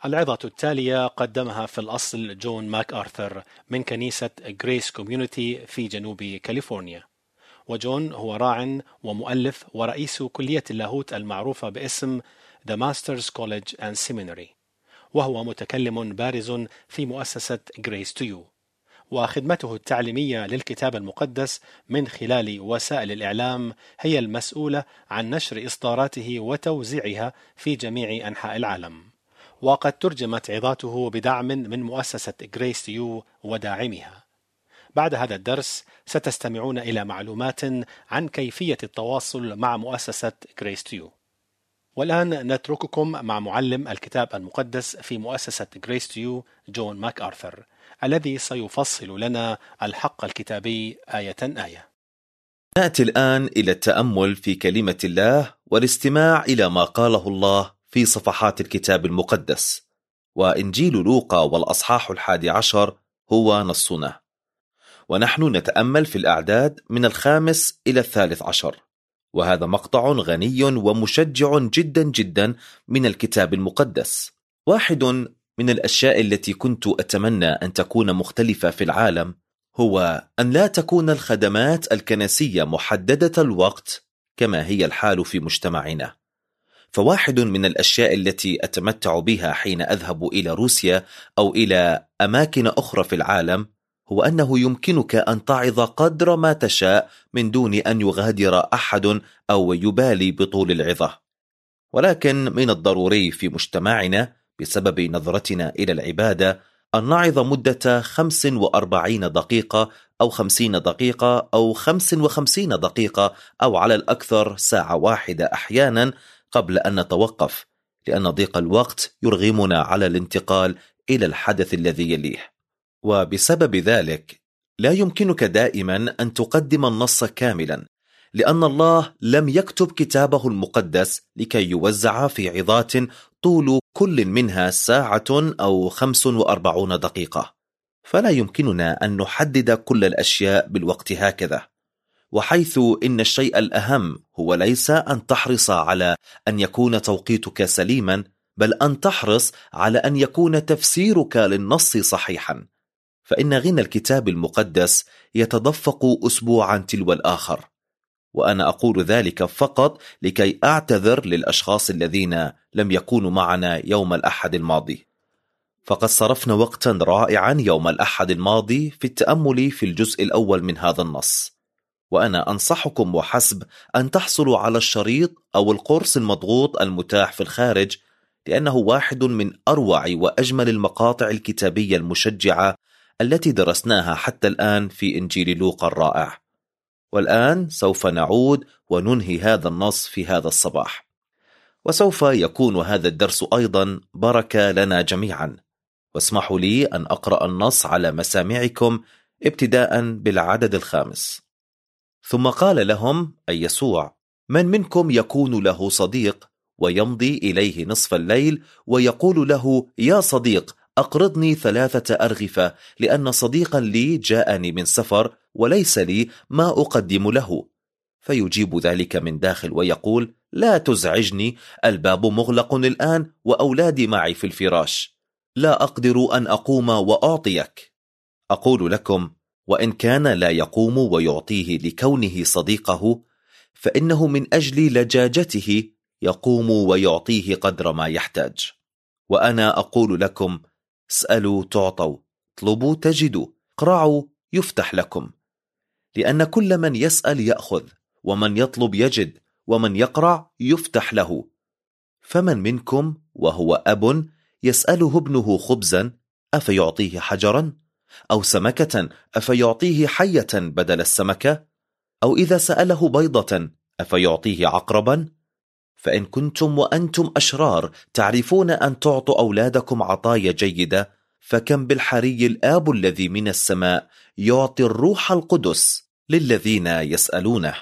العظة التالية قدمها في الأصل جون ماك آرثر من كنيسة غريس كوميونيتي في جنوب كاليفورنيا. وجون هو راع ومؤلف ورئيس كلية اللاهوت المعروفة باسم The Masters College and Seminary، وهو متكلم بارز في مؤسسة Grace to You، وخدمته التعليمية للكتاب المقدس من خلال وسائل الإعلام هي المسؤولة عن نشر إصداراته وتوزيعها في جميع أنحاء العالم. وقد ترجمت عظاته بدعم من مؤسسة Grace to You وداعمها. بعد هذا الدرس ستستمعون إلى معلومات عن كيفية التواصل مع مؤسسة Grace to You. والآن نترككم مع معلم الكتاب المقدس في مؤسسة Grace to You جون ماك آرثر، الذي سيفصل لنا الحق الكتابي آية آية. نأتي الآن إلى التأمل في كلمة الله والاستماع إلى ما قاله الله في صفحات الكتاب المقدس. وإنجيل لوقا والأصحاح 11 هو نصنا، ونحن نتأمل في الأعداد من 5 إلى 13، وهذا مقطع غني ومشجع جدا جدا من الكتاب المقدس. واحد من الأشياء التي كنت أتمنى أن تكون مختلفة في العالم هو أن لا تكون الخدمات الكنسية محددة الوقت كما هي الحال في مجتمعنا. فواحد من الأشياء التي أتمتع بها حين أذهب إلى روسيا أو إلى أماكن أخرى في العالم هو أنه يمكنك أن تعظ قدر ما تشاء من دون أن يغادر أحد أو يبالي بطول العظة. ولكن من الضروري في مجتمعنا بسبب نظرتنا إلى العبادة أن نعظ مدة 45 دقيقة أو 50 دقيقة أو 55 دقيقة أو على الأكثر ساعة واحدة أحيانا قبل أن نتوقف، لأن ضيق الوقت يرغمنا على الانتقال إلى الحدث الذي يليه. وبسبب ذلك لا يمكنك دائما أن تقدم النص كاملا، لأن الله لم يكتب كتابه المقدس لكي يوزع في عظات طول كل منها ساعة أو 45 دقيقة. فلا يمكننا أن نحدد كل الأشياء بالوقت هكذا. وحيث إن الشيء الأهم هو ليس أن تحرص على أن يكون توقيتك سليما، بل أن تحرص على أن يكون تفسيرك للنص صحيحا. فإن غنى الكتاب المقدس يتدفق أسبوعا تلو الآخر، وأنا أقول ذلك فقط لكي أعتذر للأشخاص الذين لم يكونوا معنا يوم الأحد الماضي. فقد صرفنا وقتا رائعا يوم الأحد الماضي في التأمل في الجزء الأول من هذا النص، وأنا أنصحكم وحسب أن تحصلوا على الشريط أو القرص المضغوط المتاح في الخارج، لأنه واحد من أروع وأجمل المقاطع الكتابية المشجعة التي درسناها حتى الآن في إنجيل لوقا الرائع. والآن سوف نعود وننهي هذا النص في هذا الصباح، وسوف يكون هذا الدرس أيضا بركة لنا جميعا. واسمحوا لي أن أقرأ النص على مسامعكم ابتداء بالعدد 5. ثم قال لهم أي يسوع: من منكم يكون له صديق ويمضي إليه نصف الليل ويقول له: يا صديق أقرضني 3 أرغفة، لأن صديقا لي جاءني من سفر وليس لي ما أقدم له. فيجيب ذلك من داخل ويقول: لا تزعجني، الباب مغلق الآن وأولادي معي في الفراش، لا أقدر أن أقوم وأعطيك. أقول لكم، وإن كان لا يقوم ويعطيه لكونه صديقه، فإنه من أجل لجاجته يقوم ويعطيه قدر ما يحتاج. وأنا أقول لكم: اسألوا تعطوا، اطلبوا تجدوا، اقرعوا يفتح لكم. لأن كل من يسأل يأخذ، ومن يطلب يجد، ومن يقرع يفتح له. فمن منكم وهو أب يسأله ابنه خبزا أفيعطيه حجرا؟ أو سمكة أفيعطيه حية بدل السمكة؟ أو إذا سأله بيضة أفيعطيه عقربا؟ فإن كنتم وأنتم أشرار تعرفون أن تعطوا أولادكم عطايا جيدة، فكم بالحري الآب الذي من السماء يعطي الروح القدس للذين يسألونه.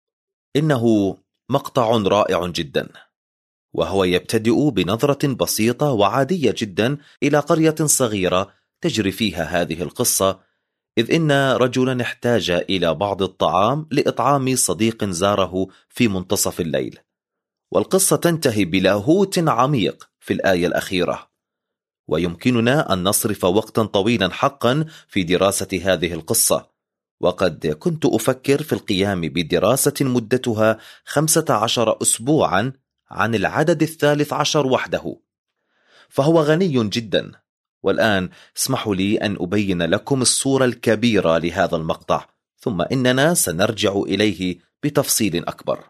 إنه مقطع رائع جدا، وهو يبتدئ بنظرة بسيطة وعادية جدا إلى قرية صغيرة تجري فيها هذه القصة، إذ إن رجلا احتاج إلى بعض الطعام لإطعام صديق زاره في منتصف الليل. والقصة تنتهي بلاهوت عميق في الآية الأخيرة، ويمكننا أن نصرف وقتا طويلا حقا في دراسة هذه القصة، وقد كنت أفكر في القيام بدراسة مدتها 15 أسبوعا عن العدد 13 وحده، فهو غني جدا. والآن اسمحوا لي أن أبين لكم الصورة الكبيرة لهذا المقطع، ثم إننا سنرجع إليه بتفصيل أكبر.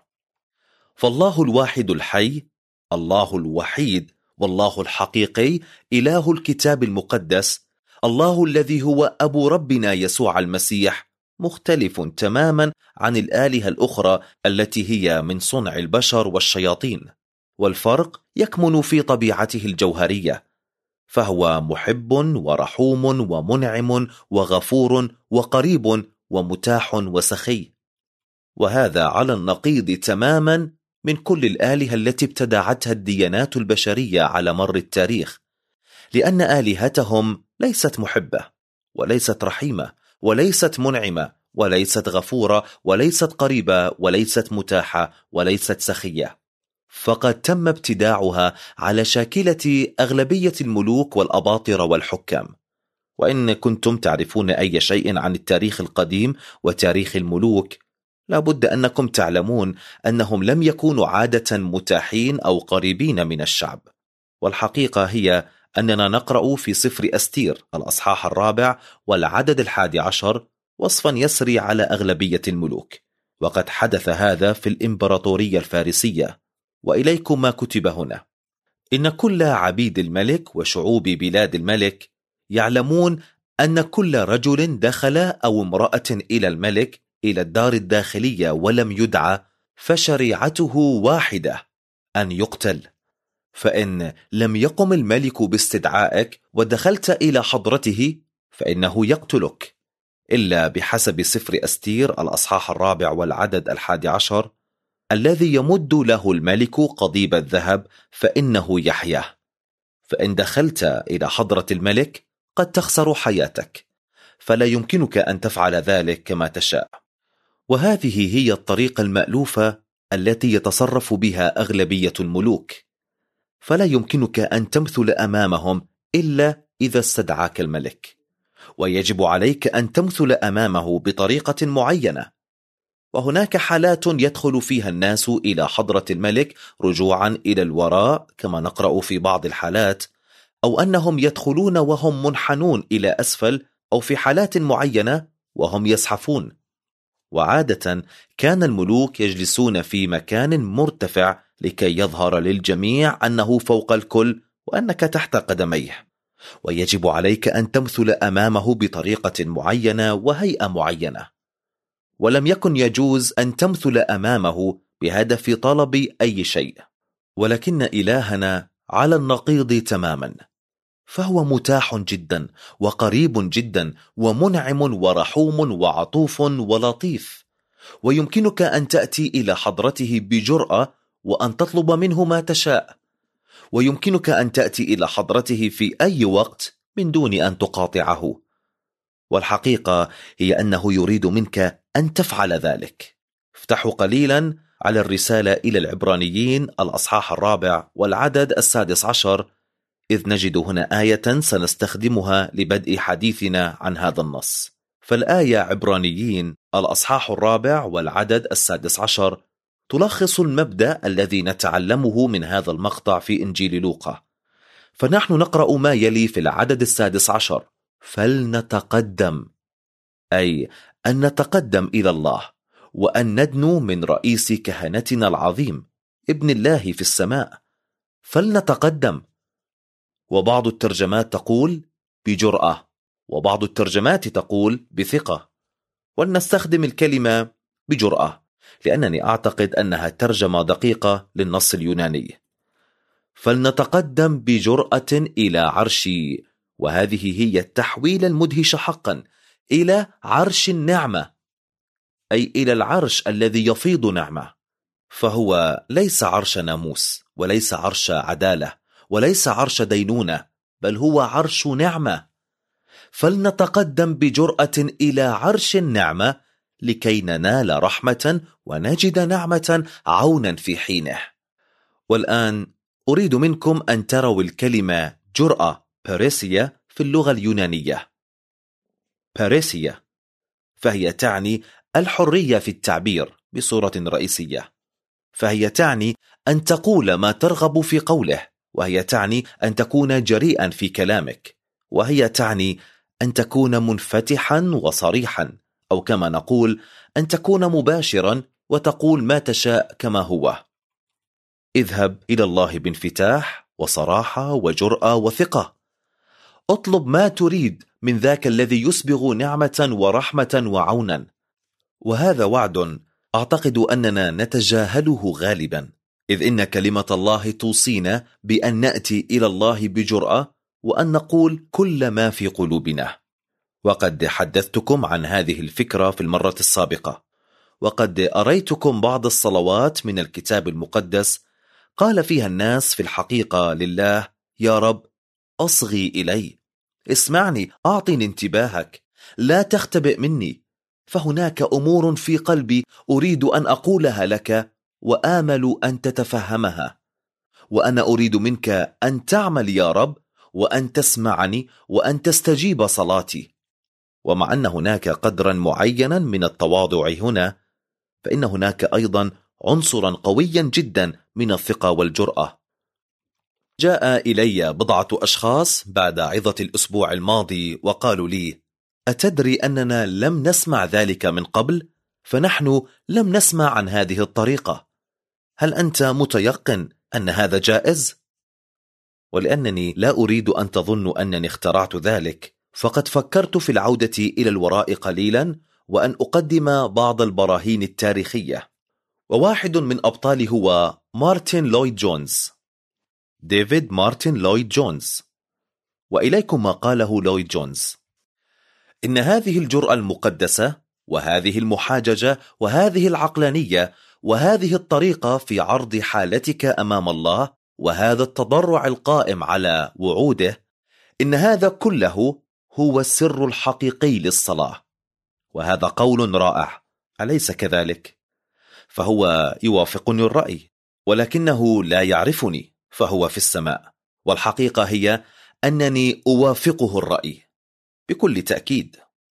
فالله الواحد الحي، الله الوحيد والله الحقيقي، إله الكتاب المقدس، الله الذي هو أبو ربنا يسوع المسيح، مختلف تماما عن الآلهة الأخرى التي هي من صنع البشر والشياطين، والفرق يكمن في طبيعته الجوهرية، فهو محب ورحوم ومنعم وغفور وقريب ومتاح وسخي، وهذا على النقيض تماما من كل الآلهة التي ابتدعتها الديانات البشرية على مر التاريخ، لأن آلهتهم ليست محبة وليست رحيمة وليست منعمة وليست غفورة وليست قريبة وليست متاحة وليست سخية، فقد تم ابتداعها على شاكلة أغلبية الملوك والأباطرة والحكام. وإن كنتم تعرفون أي شيء عن التاريخ القديم وتاريخ الملوك، لابد أنكم تعلمون أنهم لم يكونوا عادة متاحين أو قريبين من الشعب. والحقيقة هي أننا نقرأ في سفر أستير الأصحاح 4 والعدد 11 وصفا يسري على أغلبية الملوك، وقد حدث هذا في الإمبراطورية الفارسية. وإليكم ما كتب هنا: إن كل عبيد الملك وشعوب بلاد الملك يعلمون أن كل رجل دخل أو امرأة إلى الملك إلى الدار الداخلية ولم يدعى، فشريعته واحدة، أن يقتل. فإن لم يقم الملك باستدعائك ودخلت إلى حضرته فإنه يقتلك، إلا بحسب سفر أستير الأصحاح 4 والعدد 11: الذي يمد له الملك قضيب الذهب فإنه يحيا. فإن دخلت إلى حضرة الملك قد تخسر حياتك، فلا يمكنك أن تفعل ذلك كما تشاء. وهذه هي الطريقة المألوفة التي يتصرف بها أغلبية الملوك، فلا يمكنك أن تمثل أمامهم إلا إذا استدعاك الملك، ويجب عليك أن تمثل أمامه بطريقة معينة. وهناك حالات يدخل فيها الناس إلى حضرة الملك رجوعا إلى الوراء كما نقرأ في بعض الحالات، أو أنهم يدخلون وهم منحنون إلى أسفل، أو في حالات معينة وهم يزحفون. وعادة كان الملوك يجلسون في مكان مرتفع لكي يظهر للجميع أنه فوق الكل وأنك تحت قدميه، ويجب عليك أن تمثل أمامه بطريقة معينة وهيئة معينة، ولم يكن يجوز أن تمثل أمامه بهدف طلب أي شيء. ولكن إلهنا على النقيض تماما، فهو متاح جدا وقريب جدا ومنعم ورحوم وعطوف ولطيف، ويمكنك أن تأتي إلى حضرته بجرأة وأن تطلب منه ما تشاء، ويمكنك أن تأتي إلى حضرته في أي وقت من دون أن تقاطعه. والحقيقة هي أنه يريد منك أن تفعل ذلك. افتحوا قليلا على الرسالة إلى العبرانيين الأصحاح 4 والعدد 16، إذ نجد هنا آية سنستخدمها لبدء حديثنا عن هذا النص. فالآية عبرانيين الأصحاح 4 والعدد 16 تلخص المبدأ الذي نتعلمه من هذا المقطع في إنجيل لوقا. فنحن نقرأ ما يلي في العدد 16: فلنتقدم، أي أن نتقدم إلى الله، وأن ندنو من رئيس كهنتنا العظيم ابن الله في السماء. فلنتقدم. وبعض الترجمات تقول بجرأة، وبعض الترجمات تقول بثقة، ولنستخدم الكلمة بجرأة لأنني أعتقد أنها ترجمة دقيقة للنص اليوناني. فلنتقدم بجرأة إلى عرشي، وهذه هي التحويل المدهش حقا، إلى عرش النعمة، أي إلى العرش الذي يفيض نعمة. فهو ليس عرش ناموس، وليس عرش عدالة، وليس عرش دينونة، بل هو عرش نعمة. فلنتقدم بجرأة إلى عرش النعمة لكي ننال رحمة ونجد نعمة عونا في حينه. والآن أريد منكم أن تروا الكلمة جرأة باريسيا في اللغة اليونانية. باريسيا فهي تعني الحرية في التعبير بصورة رئيسية، فهي تعني أن تقول ما ترغب في قوله، وهي تعني أن تكون جريئا في كلامك، وهي تعني أن تكون منفتحا وصريحا، أو كما نقول أن تكون مباشرا وتقول ما تشاء كما هو. اذهب إلى الله بانفتاح وصراحة وجرأة وثقة. اطلب ما تريد من ذاك الذي يسبغ نعمة ورحمة وعونا. وهذا وعد أعتقد أننا نتجاهله غالبا، إذ إن كلمة الله توصينا بأن نأتي إلى الله بجرأة وأن نقول كل ما في قلوبنا. وقد حدثتكم عن هذه الفكرة في المرة السابقة، وقد أريتكم بعض الصلوات من الكتاب المقدس قال فيها الناس في الحقيقة لله: يا رب أصغي إلي، اسمعني، أعطني انتباهك، لا تختبئ مني، فهناك أمور في قلبي أريد أن أقولها لك وآمل أن تتفهمها، وأنا أريد منك أن تعمل يا رب، وأن تسمعني، وأن تستجيب صلاتي. ومع أن هناك قدرا معينا من التواضع هنا، فإن هناك أيضا عنصرا قويا جدا من الثقة والجرأة. جاء إلي بضعة أشخاص بعد عظة الأسبوع الماضي وقالوا لي: أتدري أننا لم نسمع ذلك من قبل؟ فنحن لم نسمع عن هذه الطريقة. هل أنت متيقن أن هذا جائز؟ ولأنني لا أريد أن تظن أنني اخترعت ذلك، فقد فكرت في العودة إلى الوراء قليلا وأن أقدم بعض البراهين التاريخية. وواحد من أبطالي هو مارتن لويد جونز، ديفيد مارتن لويد جونز. وإليكم ما قاله لويد جونز: إن هذه الجرأة المقدسة، وهذه المحاججة، وهذه العقلانية، وهذه الطريقة في عرض حالتك أمام الله، وهذا التضرع القائم على وعوده، إن هذا كله هو السر الحقيقي للصلاة. وهذا قول رائع، أليس كذلك؟ فهو يوافقني الرأي، ولكنه لا يعرفني، فهو في السماء. والحقيقة هي أنني أوافقه الرأي بكل تأكيد.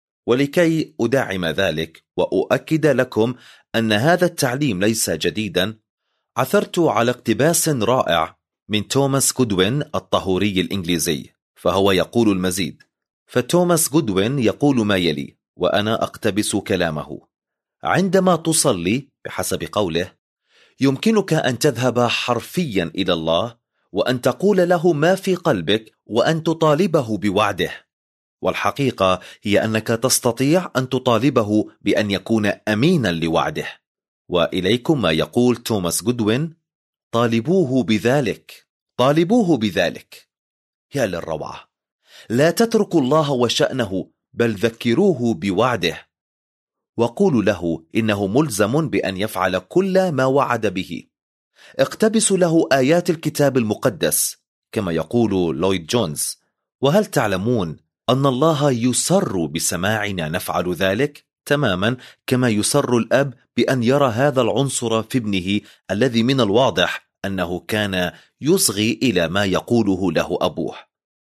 ولكي أدعم ذلك وأؤكد لكم أن هذا التعليم ليس جديدا، عثرت على اقتباس رائع من توماس جودوين الطهوري الإنجليزي، فهو يقول المزيد. فتوماس جودوين يقول ما يلي، وأنا أقتبس كلامه: عندما تصلي بحسب قوله، يمكنك أن تذهب حرفيا إلى الله وأن تقول له ما في قلبك وأن تطالبه بوعده. والحقيقة هي أنك تستطيع أن تطالبه بأن يكون أمينا لوعده. وإليكم ما يقول توماس جودوين: طالبوه بذلك، طالبوه بذلك. يا للروعة! لا تتركوا الله وشأنه، بل ذكروه بوعده، وقولوا له إنه ملزم بأن يفعل كل ما وعد به. اقتبسوا له آيات الكتاب المقدس كما يقول لويد جونز. وهل تعلمون أن الله يسر بسماعنا نفعل ذلك تماما كما يسر الأب بأن يرى هذا العنصر في ابنه الذي من الواضح أنه كان يصغي إلى ما يقوله له أبوه،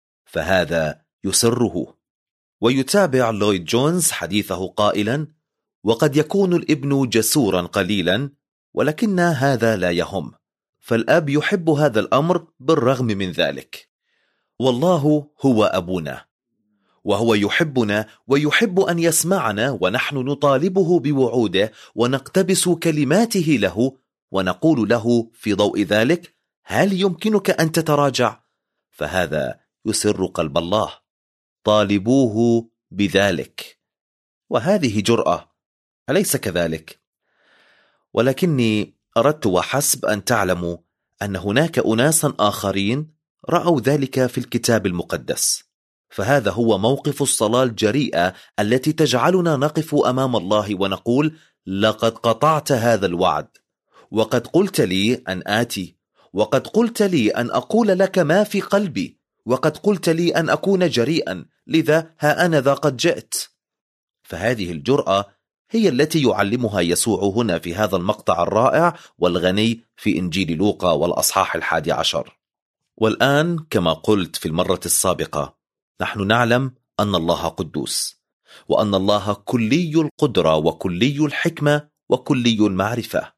فهذا يسره. ويتابع لويد جونز حديثه قائلا: وقد يكون الابن جسورا قليلا، ولكن هذا لا يهم، فالأب يحب هذا الأمر بالرغم من ذلك. والله هو أبونا، وهو يحبنا ويحب أن يسمعنا، ونحن نطالبه بوعوده ونقتبس كلماته له، ونقول له في ضوء ذلك: هل يمكنك أن تتراجع؟ فهذا يسر قلب الله. طالبوه بذلك. وهذه جرأة، أليس كذلك؟ ولكني أردت وحسب أن تعلموا أن هناك أناسا آخرين رأوا ذلك في الكتاب المقدس، فهذا هو موقف الصلاة الجريئة التي تجعلنا نقف أمام الله ونقول: لقد قطعت هذا الوعد، وقد قلت لي أن آتي، وقد قلت لي أن أقول لك ما في قلبي، وقد قلت لي أن أكون جريئا، لذا ها أنا ذا قد جئت. فهذه الجرأة هي التي يعلمها يسوع هنا في هذا المقطع الرائع والغني في إنجيل لوقا والأصحاح 11. والآن كما قلت في المرة السابقة، نحن نعلم أن الله قدوس، وأن الله كلي القدرة وكلي الحكمة وكلي المعرفة،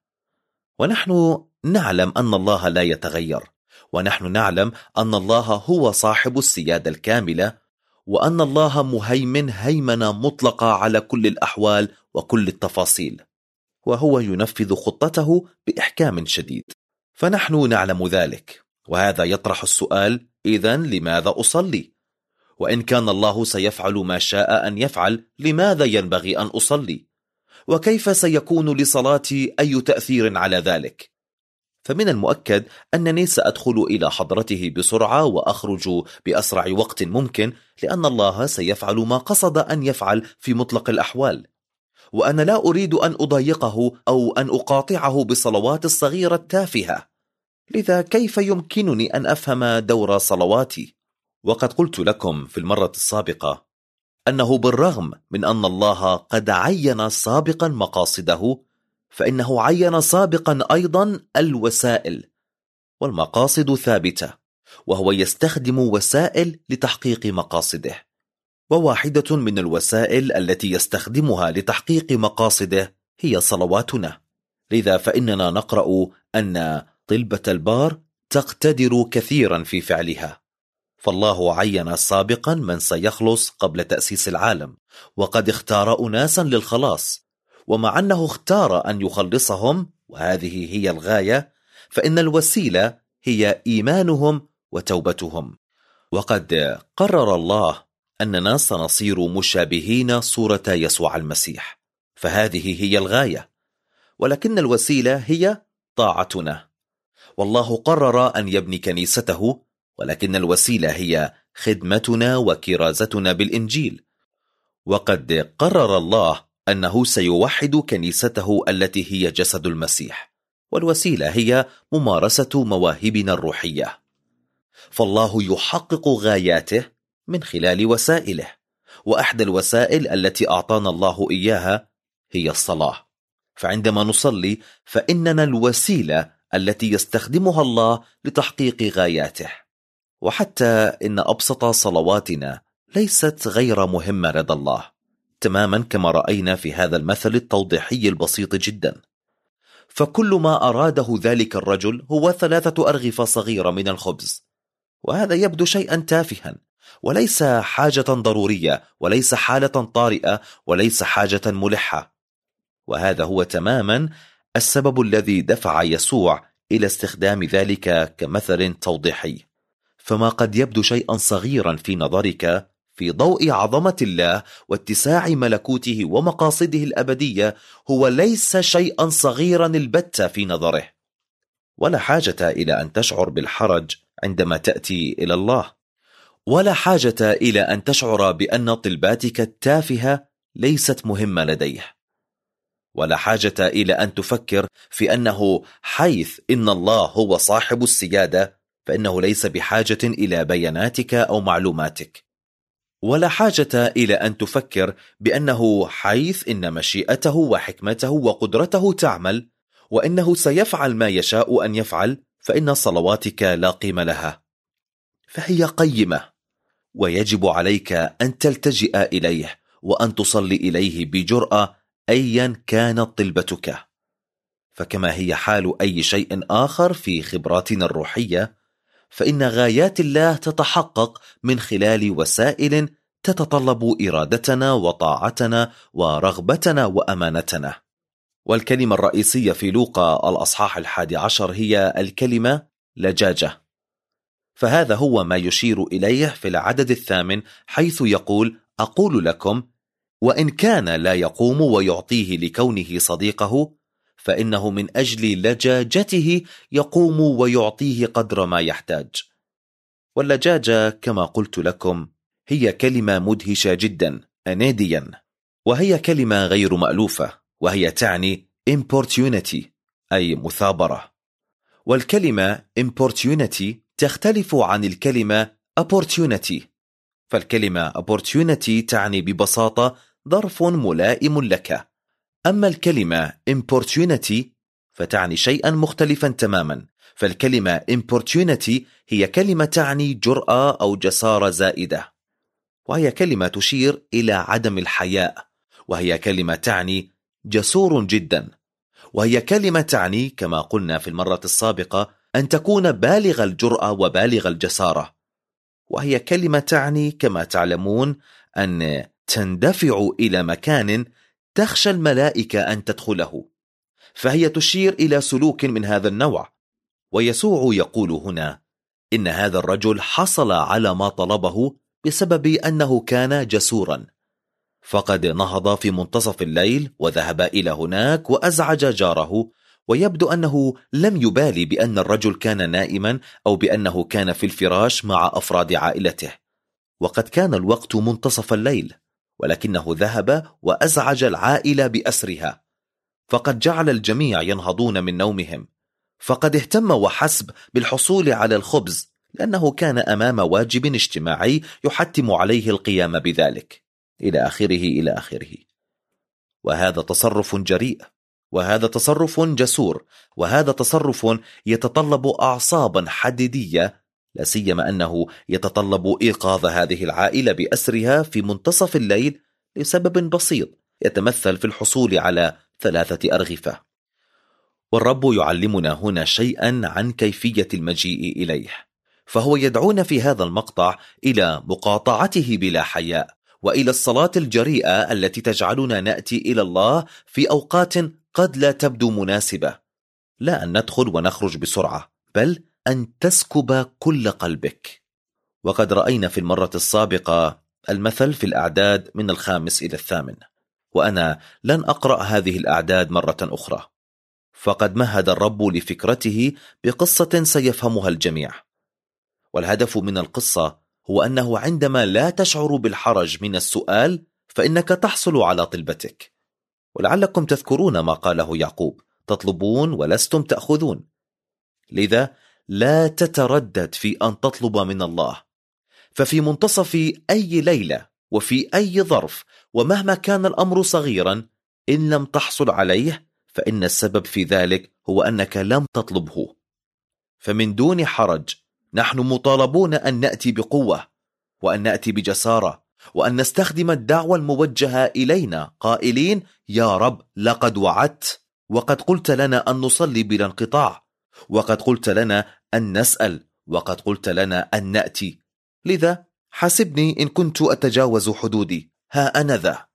ونحن نعلم أن الله لا يتغير، ونحن نعلم أن الله هو صاحب السيادة الكاملة، وأن الله مهيمن هيمنة مطلقة على كل الأحوال وكل التفاصيل، وهو ينفذ خطته بإحكام شديد. فنحن نعلم ذلك، وهذا يطرح السؤال: إذن لماذا أصلي؟ وإن كان الله سيفعل ما شاء أن يفعل، لماذا ينبغي أن أصلي؟ وكيف سيكون لصلاتي أي تأثير على ذلك؟ فمن المؤكد أنني سأدخل إلى حضرته بسرعة وأخرج بأسرع وقت ممكن، لأن الله سيفعل ما قصد أن يفعل في مطلق الأحوال، وأنا لا أريد أن أضايقه أو أن أقاطعه بالصلوات الصغيرة التافهة. لذا كيف يمكنني أن أفهم دور صلواتي؟ وقد قلت لكم في المرة السابقة أنه بالرغم من أن الله قد عين سابقا مقاصده، فإنه عين سابقا أيضا الوسائل، والمقاصد ثابتة، وهو يستخدم وسائل لتحقيق مقاصده، وواحدة من الوسائل التي يستخدمها لتحقيق مقاصده هي صلواتنا. لذا فإننا نقرأ أن طلبة البار تقتدر كثيرا في فعلها، فالله عين سابقا من سيخلص قبل تأسيس العالم، وقد اختار أناسا للخلاص، ومع أنه اختار أن يخلصهم وهذه هي الغاية، فإن الوسيلة هي إيمانهم وتوبتهم. وقد قرر الله أننا سنصير مشابهين صورة يسوع المسيح، فهذه هي الغاية، ولكن الوسيلة هي طاعتنا. والله قرر أن يبني كنيسته، ولكن الوسيلة هي خدمتنا وكرازتنا بالإنجيل. وقد قرر الله أنه سيوحد كنيسته التي هي جسد المسيح، والوسيلة هي ممارسة مواهبنا الروحية. فالله يحقق غاياته من خلال وسائله، وأحدى الوسائل التي أعطانا الله إياها هي الصلاة. فعندما نصلي فإننا الوسيلة التي يستخدمها الله لتحقيق غاياته. وحتى إن أبسط صلواتنا ليست غير مهمة لدى الله، تماما كما رأينا في هذا المثل التوضيحي البسيط جدا. فكل ما أراده ذلك الرجل هو 3 أرغفة صغيرة من الخبز، وهذا يبدو شيئا تافها، وليس حاجة ضرورية، وليس حالة طارئة، وليس حاجة ملحة. وهذا هو تماما السبب الذي دفع يسوع إلى استخدام ذلك كمثل توضيحي. فما قد يبدو شيئا صغيرا في نظرك، في ضوء عظمة الله واتساع ملكوته ومقاصده الأبدية، هو ليس شيئا صغيرا البتة في نظره. ولا حاجة إلى أن تشعر بالحرج عندما تأتي إلى الله، ولا حاجة إلى أن تشعر بأن طلباتك التافهة ليست مهمة لديه، ولا حاجة إلى أن تفكر في أنه حيث إن الله هو صاحب السيادة فإنه ليس بحاجة إلى بياناتك أو معلوماتك، ولا حاجة إلى أن تفكر بأنه حيث إن مشيئته وحكمته وقدرته تعمل، وإنه سيفعل ما يشاء أن يفعل، فإن صلواتك لا قيمة لها. فهي قيمة، ويجب عليك أن تلتجئ إليه وأن تصلي إليه بجرأة أيا كانت طلبتك. فكما هي حال أي شيء آخر في خبراتنا الروحية، فإن غايات الله تتحقق من خلال وسائل تتطلب إرادتنا وطاعتنا ورغبتنا وأمانتنا. والكلمة الرئيسية في لوقا الأصحاح 11 هي الكلمة لجاجة. فهذا هو ما يشير إليه في العدد 8، حيث يقول: أقول لكم وإن كان لا يقوم ويعطيه لكونه صديقه، فإنه من أجل لجاجته يقوم ويعطيه قدر ما يحتاج. واللجاجة كما قلت لكم هي كلمة مدهشة جدا أناديا، وهي كلمة غير مألوفة، وهي تعني importunity أي مثابرة. والكلمة importunity تختلف عن الكلمة opportunity، فالكلمة opportunity تعني ببساطة ظرف ملائم لك، أما الكلمة importunity فتعني شيئا مختلفا تماما، فالكلمة importunity هي كلمة تعني جرأة أو جسارة زائدة، وهي كلمة تشير إلى عدم الحياء، وهي كلمة تعني جسور جدا، وهي كلمة تعني كما قلنا في المرة السابقة أن تكون بالغ الجرأة وبالغ الجسارة، وهي كلمة تعني كما تعلمون أن تندفع إلى مكان تخشى الملائكة أن تدخله، فهي تشير إلى سلوك من هذا النوع. ويسوع يقول هنا إن هذا الرجل حصل على ما طلبه بسبب أنه كان جسورا، فقد نهض في منتصف الليل وذهب إلى هناك وأزعج جاره، ويبدو أنه لم يبالي بأن الرجل كان نائما أو بأنه كان في الفراش مع أفراد عائلته، وقد كان الوقت منتصف الليل، ولكنه ذهب وأزعج العائلة بأسرها، فقد جعل الجميع ينهضون من نومهم، فقد اهتم وحسب بالحصول على الخبز لأنه كان أمام واجب اجتماعي يحتم عليه القيام بذلك، إلى آخره. وهذا تصرف جريء، وهذا تصرف جسور، وهذا تصرف يتطلب أعصابا حديدية، لا سيما أنه يتطلب إيقاظ هذه العائلة بأسرها في منتصف الليل لسبب بسيط يتمثل في الحصول على 3 أرغفة. والرب يعلمنا هنا شيئا عن كيفية المجيء إليه، فهو يدعونا في هذا المقطع إلى مقاطعته بلا حياء، وإلى الصلاة الجريئة التي تجعلنا نأتي إلى الله في أوقات قد لا تبدو مناسبة، لا أن ندخل ونخرج بسرعة، بل أن تسكب كل قلبك. وقد رأينا في المرة السابقة المثل في الأعداد من 5 إلى 8، وأنا لن أقرأ هذه الأعداد مرة أخرى، فقد مهد الرب لفكرته بقصة سيفهمها الجميع. والهدف من القصة هو أنه عندما لا تشعر بالحرج من السؤال فإنك تحصل على طلبتك. ولعلكم تذكرون ما قاله يعقوب: تطلبون ولستم تأخذون. لذا لا تتردد في أن تطلب من الله، ففي منتصف أي ليلة وفي أي ظرف ومهما كان الأمر صغيرا، إن لم تحصل عليه فإن السبب في ذلك هو أنك لم تطلبه. فمن دون حرج نحن مطالبون أن نأتي بقوة، وأن نأتي بجسارة، وأن نستخدم الدعوة الموجهة إلينا قائلين: يا رب لقد وعدت، وقد قلت لنا أن نصلي بلا انقطاع، وقد قلت لنا أن نسأل، وقد قلت لنا أن نأتي، لذا حاسبني إن كنت أتجاوز حدودي، ها أنا ذا.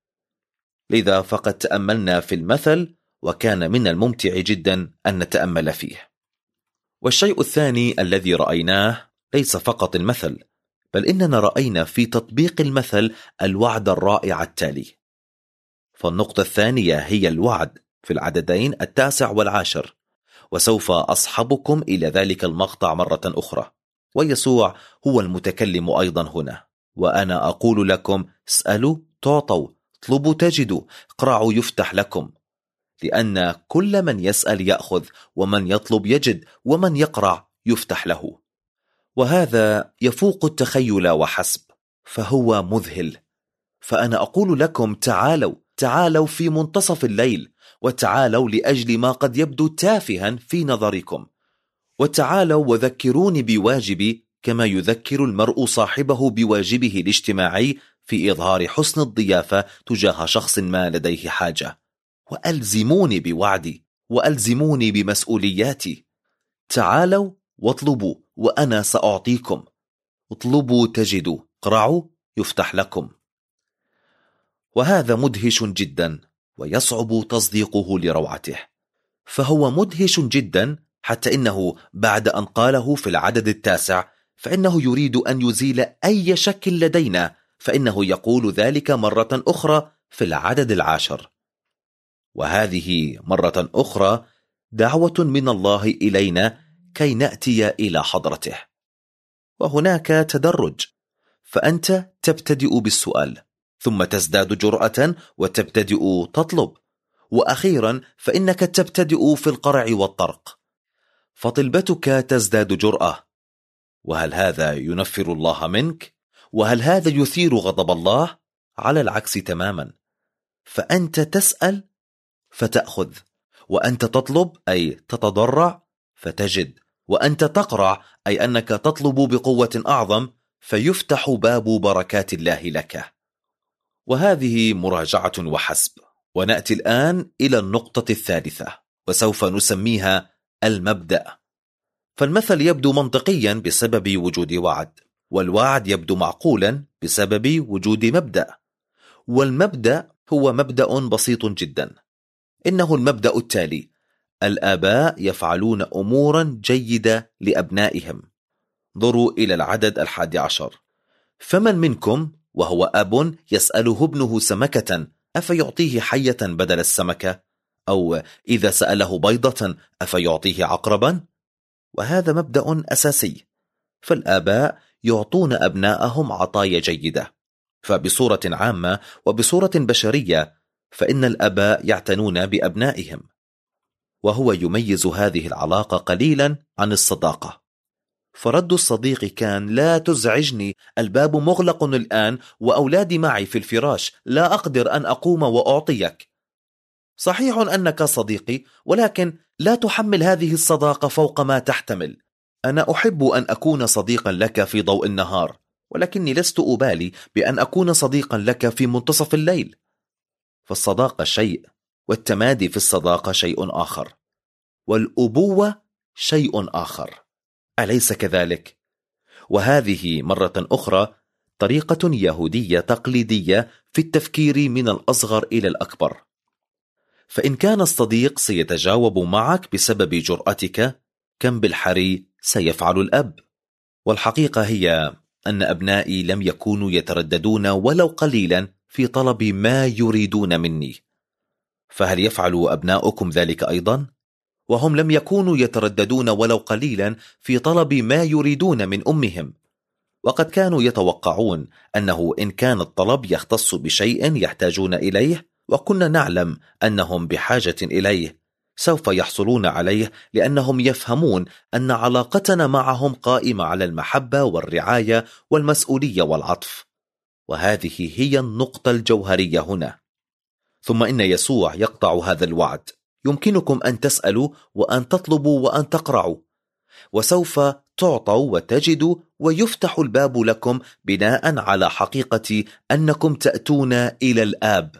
لذا فقد تأملنا في المثل، وكان من الممتع جدا أن نتأمل فيه. والشيء الثاني الذي رأيناه ليس فقط المثل، بل إننا رأينا في تطبيق المثل الوعد الرائع التالي. فالنقطة الثانية هي الوعد في العددين 9 و10، وسوف أصحبكم إلى ذلك المقطع مرة أخرى. ويسوع هو المتكلم أيضا هنا: وأنا أقول لكم اسألوا تعطوا، اطلبوا تجدوا، اقرعوا يفتح لكم، لأن كل من يسأل يأخذ، ومن يطلب يجد، ومن يقرع يفتح له. وهذا يفوق التخيل وحسب، فهو مذهل. فأنا أقول لكم تعالوا في منتصف الليل، وتعالوا لأجل ما قد يبدو تافها في نظركم، وتعالوا وذكروني بواجبي كما يذكر المرء صاحبه بواجبه الاجتماعي في إظهار حسن الضيافة تجاه شخص ما لديه حاجة، وألزموني بوعدي، وألزموني بمسؤولياتي. تعالوا واطلبوا وأنا سأعطيكم، اطلبوا تجدوا، اقرعوا يفتح لكم. وهذا مدهش جدا، ويصعب تصديقه لروعته، فهو مدهش جدا حتى إنه بعد أن قاله في العدد 9 فإنه يريد أن يزيل أي شك لدينا، فإنه يقول ذلك مرة أخرى في العدد 10. وهذه مرة أخرى دعوة من الله إلينا كي نأتي إلى حضرته. وهناك تدرج، فأنت تبتدئ بالسؤال، ثم تزداد جرأة وتبتدئ تطلب، وأخيرا فإنك تبتدئ في القرع والطرق، فطلبتك تزداد جرأة. وهل هذا ينفر الله منك؟ وهل هذا يثير غضب الله؟ على العكس تماما، فأنت تسأل فتأخذ، وأنت تطلب أي تتضرع فتجد، وأنت تقرع أي أنك تطلب بقوة أعظم، فيفتح باب بركات الله لك. وهذه مراجعة وحسب. ونأتي الآن إلى النقطة الثالثة، وسوف نسميها المبدأ. فالمثل يبدو منطقيا بسبب وجود وعد، والوعد يبدو معقولا بسبب وجود مبدأ، والمبدأ هو مبدأ بسيط جدا. إنه المبدأ التالي: الآباء يفعلون أمورا جيدة لأبنائهم. انظروا إلى العدد 11: فمن منكم وهو أب يسأله ابنه سمكة أفيعطيه حية بدل السمكة؟ أو إذا سأله بيضة أفيعطيه عقربا؟ وهذا مبدأ أساسي. فالآباء يعطون أبنائهم عطايا جيدة. فبصورة عامة وبصورة بشرية فإن الآباء يعتنون بأبنائهم. وهو يميز هذه العلاقة قليلا عن الصداقة. فرد الصديق كان: لا تزعجني، الباب مغلق الآن وأولادي معي في الفراش، لا أقدر أن أقوم وأعطيك. صحيح أنك صديقي، ولكن لا تحمل هذه الصداقة فوق ما تحتمل. أنا أحب أن أكون صديقا لك في ضوء النهار، ولكني لست أبالي بأن أكون صديقا لك في منتصف الليل. فالصداقة شيء، والتمادي في الصداقة شيء آخر، والأبوة شيء آخر، أليس كذلك؟ وهذه مرة أخرى طريقة يهودية تقليدية في التفكير من الأصغر إلى الأكبر. فإن كان الصديق سيتجاوب معك بسبب جرأتك، كم بالحري سيفعل الأب. والحقيقة هي أن أبنائي لم يكونوا يترددون ولو قليلا في طلب ما يريدون مني. فهل يفعل أبناؤكم ذلك أيضا؟ وهم لم يكونوا يترددون ولو قليلا في طلب ما يريدون من أمهم. وقد كانوا يتوقعون أنه إن كان الطلب يختص بشيء يحتاجون إليه وكنا نعلم أنهم بحاجة إليه، سوف يحصلون عليه، لأنهم يفهمون أن علاقتنا معهم قائمة على المحبة والرعاية والمسؤولية والعطف. وهذه هي النقطة الجوهرية هنا. ثم إن يسوع يقطع هذا الوعد: يمكنكم أن تسألوا وأن تطلبوا وأن تقرعوا، وسوف تعطوا وتجدوا، ويفتح الباب لكم بناء على حقيقة أنكم تأتون إلى الآب.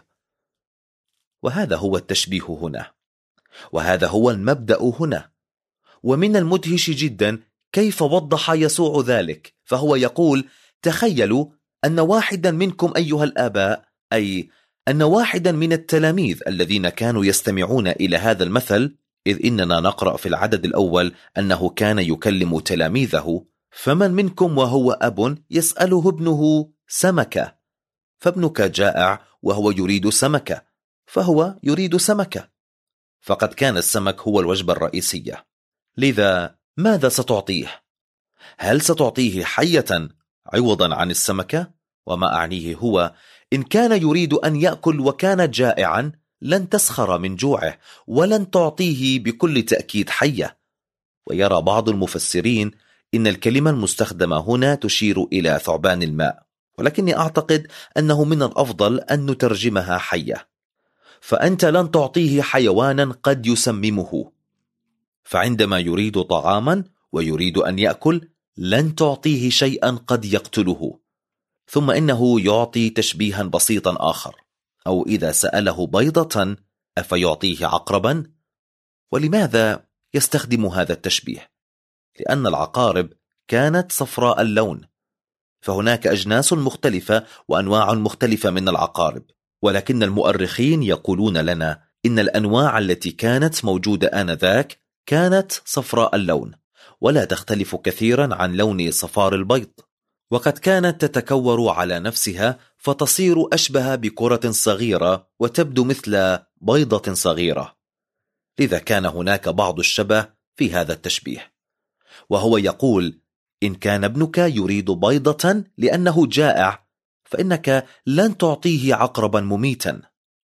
وهذا هو التشبيه هنا، وهذا هو المبدأ هنا. ومن المدهش جدا كيف وضح يسوع ذلك، فهو يقول: تخيلوا أن واحدا منكم أيها الآباء، أي أن واحدا من التلاميذ الذين كانوا يستمعون إلى هذا المثل، إذ إننا نقرأ في العدد الأول أنه كان يكلم تلاميذه: فمن منكم وهو أب يسأله ابنه سمكة، فابنك جائع وهو يريد سمكة، فهو يريد سمكة. فقد كان السمك هو الوجبة الرئيسية. لذا ماذا ستعطيه؟ هل ستعطيه حية عوضا عن السمكة؟ وما أعنيه هو: إن كان يريد أن يأكل وكان جائعا لن تسخر من جوعه، ولن تعطيه بكل تأكيد حية. ويرى بعض المفسرين إن الكلمة المستخدمة هنا تشير إلى ثعبان الماء، ولكني أعتقد أنه من الأفضل أن نترجمها حية. فأنت لن تعطيه حيوانا قد يسممه، فعندما يريد طعاما ويريد أن يأكل لن تعطيه شيئا قد يقتله. ثم إنه يعطي تشبيها بسيطا آخر: أو إذا سأله بيضة أفيعطيه عقربا؟ ولماذا يستخدم هذا التشبيه؟ لأن العقارب كانت صفراء اللون، فهناك أجناس مختلفة وأنواع مختلفة من العقارب، ولكن المؤرخين يقولون لنا إن الأنواع التي كانت موجودة آنذاك كانت صفراء اللون، ولا تختلف كثيرا عن لون صفار البيض، وقد كانت تتكور على نفسها فتصير أشبه بكرة صغيرة وتبدو مثل بيضة صغيرة. لذا كان هناك بعض الشبه في هذا التشبيه. وهو يقول: إن كان ابنك يريد بيضة لأنه جائع، فإنك لن تعطيه عقربا مميتا.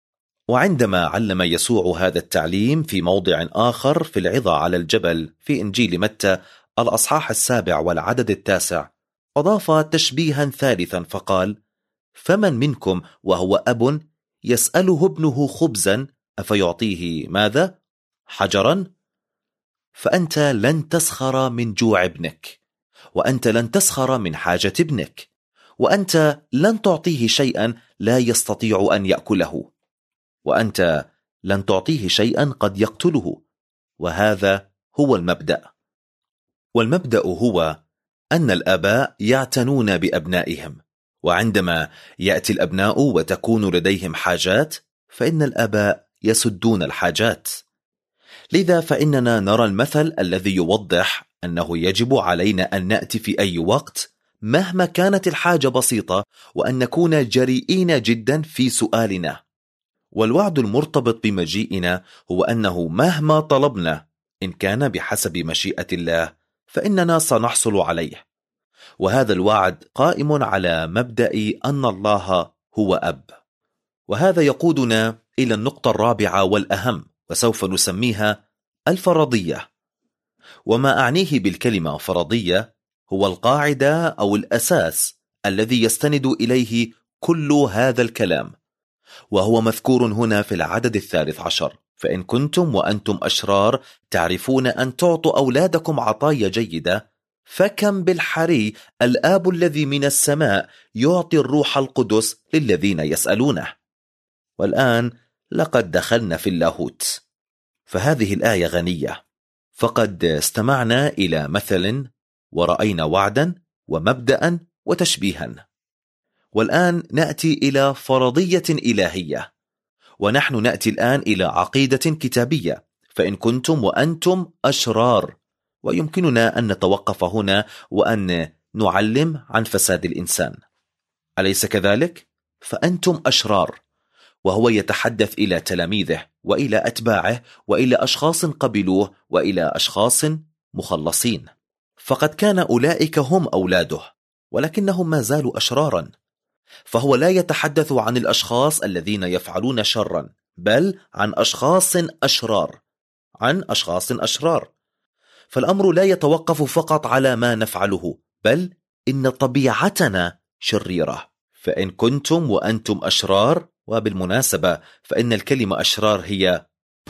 وعندما علم يسوع هذا التعليم في موضع آخر في العظة على الجبل في إنجيل متى الأصحاح 7 والعدد 9، أضاف تشبيها ثالثا فقال: فمن منكم وهو أب يسأله ابنه خبزا أفيعطيه ماذا؟ حجرا؟ فأنت لن تسخر من جوع ابنك، وأنت لن تسخر من حاجة ابنك، وأنت لن تعطيه شيئا لا يستطيع أن يأكله، وأنت لن تعطيه شيئا قد يقتله. وهذا هو المبدأ. والمبدأ هو أن الآباء يعتنون بأبنائهم، وعندما يأتي الأبناء وتكون لديهم حاجات فإن الآباء يسدون الحاجات. لذا فإننا نرى المثل الذي يوضح أنه يجب علينا أن نأتي في أي وقت مهما كانت الحاجة بسيطة، وأن نكون جريئين جدا في سؤالنا. والوعد المرتبط بمجيئنا هو أنه مهما طلبنا إن كان بحسب مشيئة الله فإننا سنحصل عليه. وهذا الوعد قائم على مبدأ أن الله هو أب. وهذا يقودنا إلى النقطة الرابعة والأهم، وسوف نسميها الفرضية. وما أعنيه بالكلمة فرضية هو القاعدة أو الأساس الذي يستند إليه كل هذا الكلام، وهو مذكور هنا في العدد 13: فإن كنتم وأنتم أشرار تعرفون أن تعطوا أولادكم عطايا جيدة، فكم بالحري الآب الذي من السماء يعطي الروح القدس للذين يسألونه. والآن لقد دخلنا في اللاهوت، فهذه الآية غنية، فقد استمعنا إلى مثل ورأينا وعدا ومبدأ وتشبيها. والآن نأتي إلى فرضية إلهية، ونحن نأتي الآن إلى عقيدة كتابية: فإن كنتم وأنتم أشرار. ويمكننا أن نتوقف هنا وأن نعلم عن فساد الإنسان، أليس كذلك؟ فأنتم أشرار، وهو يتحدث إلى تلاميذه وإلى أتباعه وإلى أشخاص قبلوه وإلى أشخاص مخلصين. فقد كان أولئك هم أولاده، ولكنهم ما زالوا أشرارا. فهو لا يتحدث عن الأشخاص الذين يفعلون شرا، بل عن أشخاص أشرار. فالأمر لا يتوقف فقط على ما نفعله، بل إن طبيعتنا شريرة. فإن كنتم وأنتم أشرار، وبالمناسبة فإن الكلمة أشرار هي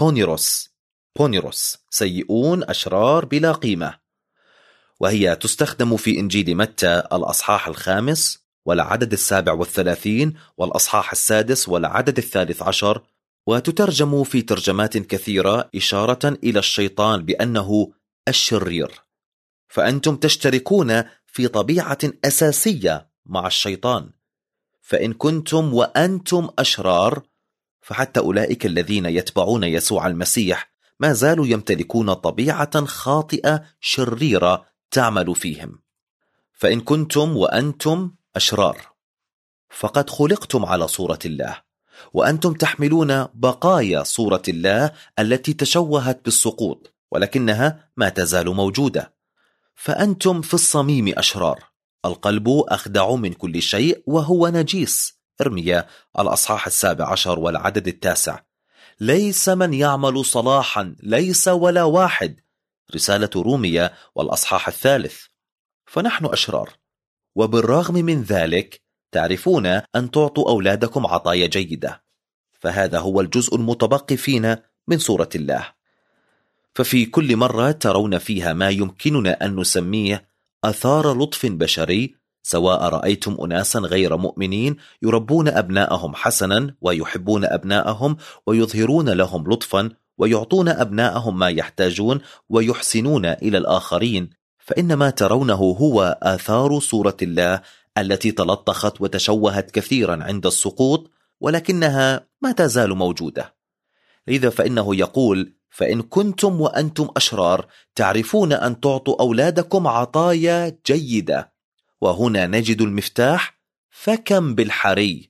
بونيروس، سيئون أشرار بلا قيمة، وهي تستخدم في إنجيل متى الأصحاح 5 والعدد 37 والأصحاح 6 والعدد 13، وتترجم في ترجمات كثيرة إشارة إلى الشيطان بأنه الشرير. فأنتم تشتركون في طبيعة أساسية مع الشيطان. فإن كنتم وأنتم أشرار، فحتى أولئك الذين يتبعون يسوع المسيح ما زالوا يمتلكون طبيعة خاطئة شريرة تعمل فيهم. فإن كنتم وأنتم أشرار، فقد خلقتم على صورة الله، وأنتم تحملون بقايا صورة الله التي تشوهت بالسقوط، ولكنها ما تزال موجودة. فأنتم في الصميم أشرار، القلب أخدع من كل شيء وهو نجيس. إرميا الأصحاح 17 والعدد 9: ليس من يعمل صلاحا، ليس ولا واحد. رسالة روميا والأصحاح 3. فنحن أشرار، وبالرغم من ذلك تعرفون أن تعطوا أولادكم عطايا جيدة. فهذا هو الجزء المتبقي فينا من صورة الله. ففي كل مرة ترون فيها ما يمكننا أن نسميه أثار لطف بشري، سواء رأيتم أناسا غير مؤمنين يربون أبناءهم حسنا ويحبون أبناءهم ويظهرون لهم لطفا ويعطون أبناءهم ما يحتاجون ويحسنون إلى الآخرين، فإن ما ترونه هو آثار صورة الله التي تلطخت وتشوهت كثيرا عند السقوط، ولكنها ما تزال موجودة. لذا فإنه يقول: فإن كنتم وأنتم أشرار تعرفون أن تعطوا أولادكم عطايا جيدة. وهنا نجد المفتاح: فكم بالحري.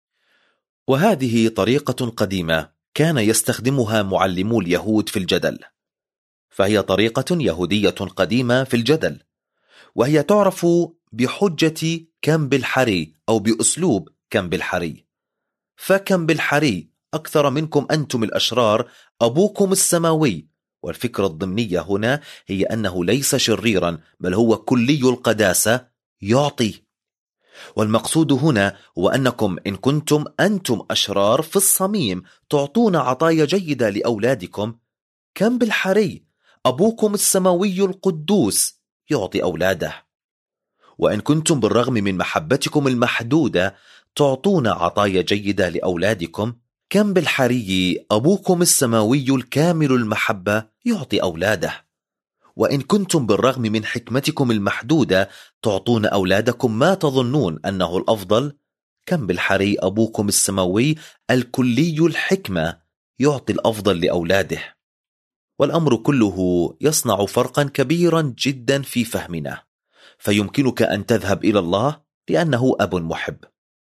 وهذه طريقة قديمة كان يستخدمها معلمو اليهود في الجدل، فهي طريقة يهودية قديمة في الجدل، وهي تعرف بحجة كم بالحري أو بأسلوب كم بالحري. فكم بالحري أكثر منكم أنتم الأشرار أبوكم السماوي. والفكرة الضمنية هنا هي أنه ليس شريرا، بل هو كلي القداسة يعطي. والمقصود هنا هو أنكم إن كنتم أنتم أشرار في الصميم تعطون عطايا جيدة لأولادكم، كم بالحري أبوكم السماوي القدوس يعطي أولاده. وإن كنتم بالرغم من محبتكم المحدودة تعطون عطايا جيدة لأولادكم، كم بالحري أبوكم السماوي الكامل المحبة يعطي أولاده. وإن كنتم بالرغم من حكمتكم المحدودة تعطون أولادكم ما تظنون أنه الأفضل، كم بالحري أبوكم السماوي الكلي الحكمة يعطي الأفضل لأولاده. والأمر كله يصنع فرقا كبيرا جدا في فهمنا، فيمكنك أن تذهب إلى الله لأنه أب محب،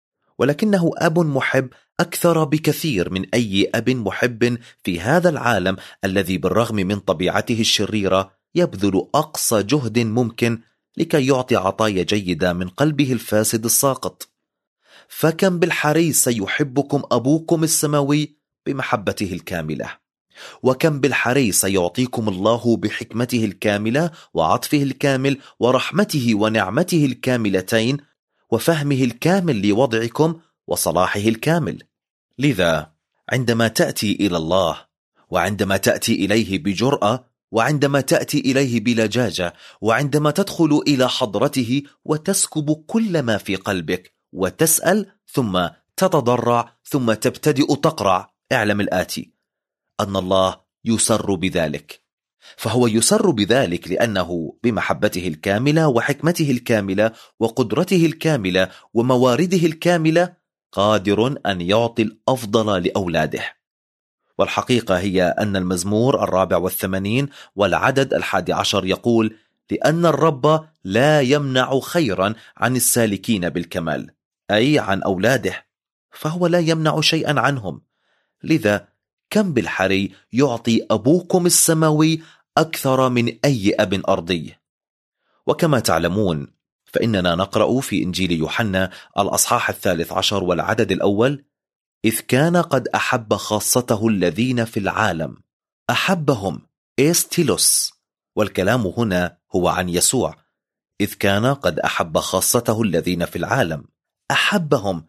ولكنه أب محب أكثر بكثير من أي أب محب في هذا العالم الذي بالرغم من طبيعته الشريرة يبذل أقصى جهد ممكن لكي يعطي عطايا جيدة من قلبه الفاسد الساقط. فكم بالحري سيحبكم أبوكم السماوي بمحبته الكاملة، وكم بالحري سيعطيكم الله بحكمته الكاملة وعطفه الكامل ورحمته ونعمته الكاملتين وفهمه الكامل لوضعكم وصلاحه الكامل. لذا عندما تأتي إلى الله، وعندما تأتي إليه بجرأة، وعندما تأتي إليه بلجاجة، وعندما تدخل إلى حضرته وتسكب كل ما في قلبك وتسأل ثم تتضرع ثم تبتدئ تقرع، اعلم الآتي: أن الله يسر بذلك. فهو يسر بذلك لأنه بمحبته الكاملة وحكمته الكاملة وقدرته الكاملة وموارده الكاملة قادر أن يعطي الأفضل لأولاده. والحقيقة هي أن المزمور 84 والعدد 11 يقول: لأن الرب لا يمنع خيرا عن السالكين بالكمال، أي عن أولاده، فهو لا يمنع شيئا عنهم. لذا كم بالحري يعطي أبوكم السماوي أكثر من أي أب أرضي. وكما تعلمون فإننا نقرأ في إنجيل يوحنا الأصحاح 13 والعدد 1: إذ كان قد أحب خاصته الذين في العالم، أحبهم إستيلوس. والكلام هنا هو عن يسوع. إذ كان قد أحب خاصته الذين في العالم، أحبهم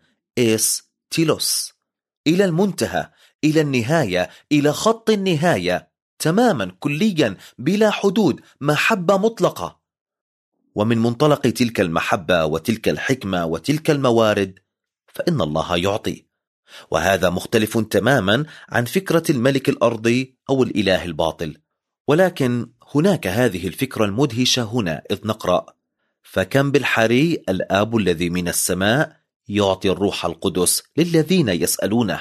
إستيلوس، إلى المنتهى، إلى النهاية، إلى خط النهاية، تماما كليا بلا حدود، محبة مطلقة. ومن منطلق تلك المحبة وتلك الحكمة وتلك الموارد فإن الله يعطي، وهذا مختلف تماما عن فكرة الملك الأرضي أو الإله الباطل. ولكن هناك هذه الفكرة المدهشة هنا، إذ نقرأ: فكم بالحري الآب الذي من السماء يعطي الروح القدس للذين يسألونه.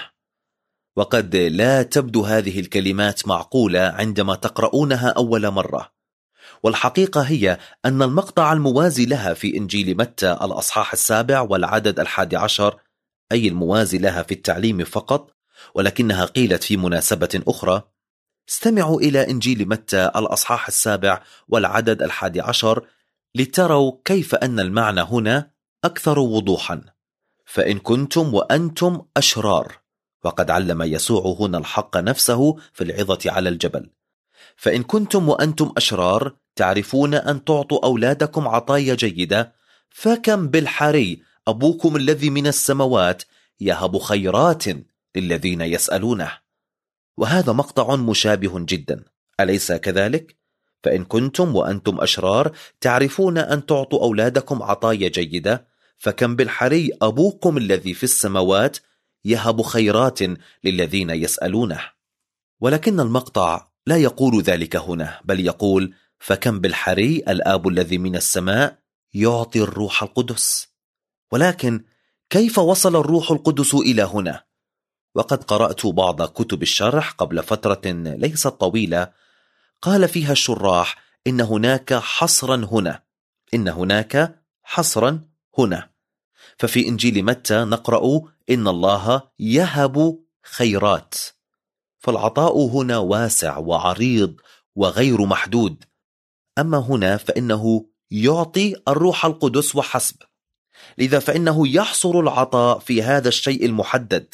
وقد لا تبدو هذه الكلمات معقولة عندما تقرؤونها أول مرة، والحقيقة هي أن المقطع الموازي لها في إنجيل متى الأصحاح 7 والعدد 11، أي الموازي لها في التعليم فقط، ولكنها قيلت في مناسبة أخرى. استمعوا إلى إنجيل متى الأصحاح 7 والعدد 11 لتروا كيف أن المعنى هنا أكثر وضوحا. فإن كنتم وأنتم أشرار، وقد علم يسوع هنا الحق نفسه في العظة على الجبل، فإن كنتم وأنتم أشرار تعرفون أن تعطوا أولادكم عطايا جيدة، فكم بالحري أبوكم الذي من السماوات يهب خيرات للذين يسألونه. وهذا مقطع مشابه جدا، أليس كذلك؟ فإن كنتم وأنتم أشرار تعرفون أن تعطوا أولادكم عطايا جيدة، فكم بالحري أبوكم الذي في السماوات يهب خيرات للذين يسألونه. ولكن المقطع لا يقول ذلك هنا، بل يقول: فكم بالحري الآب الذي من السماء يعطي الروح القدس. ولكن كيف وصل الروح القدس إلى هنا؟ وقد قرأت بعض كتب الشرح قبل فترة ليست طويلة، قال فيها الشراح إن هناك حصرا هنا، إن هناك حصرا هنا. ففي إنجيل متى نقرأ: إن الله يهب خيرات، فالعطاء هنا واسع وعريض وغير محدود. أما هنا فإنه يعطي الروح القدس وحسب، لذا فإنه يحصر العطاء في هذا الشيء المحدد.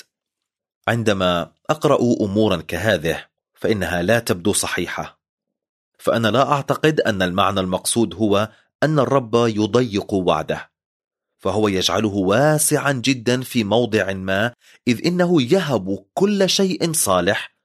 عندما أقرأ أمورا كهذه فإنها لا تبدو صحيحة، فأنا لا أعتقد أن المعنى المقصود هو أن الرب يضيق وعده، فهو يجعله واسعا جدا في موضع ما، إذ إنه يهب كل شيء صالح،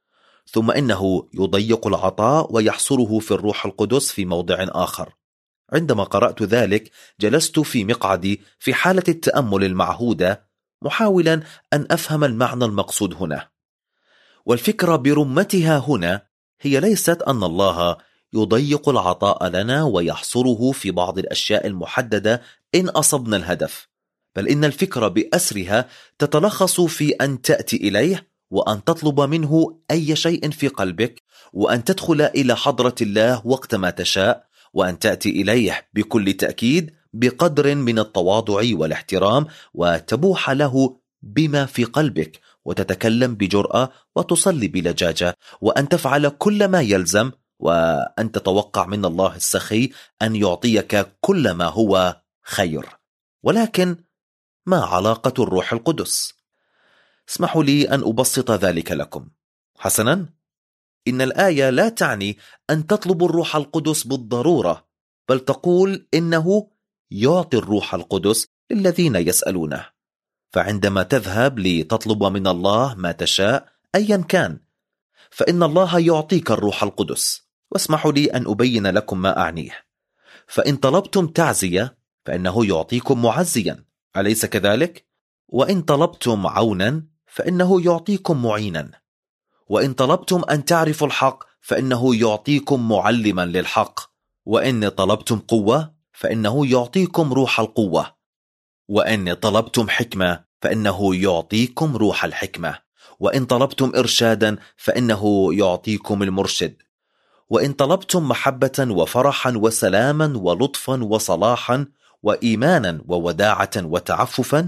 ثم إنه يضيق العطاء ويحصره في الروح القدس في موضع آخر. عندما قرأت ذلك جلست في مقعدي في حالة التأمل المعهودة محاولا أن أفهم المعنى المقصود هنا. والفكرة برمتها هنا هي ليست أن الله يضيق العطاء لنا ويحصره في بعض الأشياء المحددة إن أصبنا الهدف، بل إن الفكرة بأسرها تتلخص في أن تأتي إليه وأن تطلب منه أي شيء في قلبك، وأن تدخل إلى حضرة الله وقتما تشاء، وأن تأتي إليه بكل تأكيد بقدر من التواضع والاحترام، وتبوح له بما في قلبك، وتتكلم بجرأة وتصلي بلجاجة، وأن تفعل كل ما يلزم، وأن تتوقع من الله السخي أن يعطيك كل ما هو خير. ولكن ما علاقة الروح القدس؟ اسمحوا لي أن أبسط ذلك لكم. حسنا، إن الآية لا تعني أن تطلب الروح القدس بالضرورة، بل تقول إنه يعطي الروح القدس للذين يسألونه. فعندما تذهب لتطلب من الله ما تشاء أيا كان، فإن الله يعطيك الروح القدس. واسمحوا لي أن أبين لكم ما أعنيه. فإن طلبتم تعزية فإنه يعطيكم معزيا، أليس كذلك؟ وإن طلبتم عونا فإنه يعطيكم معينا، وإن طلبتم أن تعرفوا الحق فإنه يعطيكم معلما للحق، وإن طلبتم قوة فإنه يعطيكم روح القوة، وإن طلبتم حكمة فإنه يعطيكم روح الحكمة، وإن طلبتم إرشادا فإنه يعطيكم المرشد، وإن طلبتم محبة وفرحا وسلاما ولطفا وصلاحا وإيمانا ووداعة وتعففا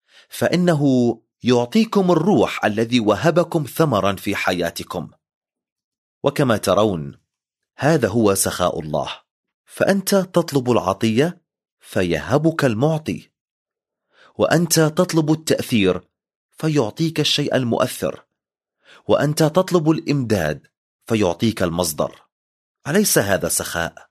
فإنه يعطيكم الروح الذي وهبكم ثمرا في حياتكم. وكما ترون هذا هو سخاء الله، فأنت تطلب العطية فيهبك المعطي، وأنت تطلب التأثير فيعطيك الشيء المؤثر، وأنت تطلب الإمداد فيعطيك المصدر. أليس هذا سخاء؟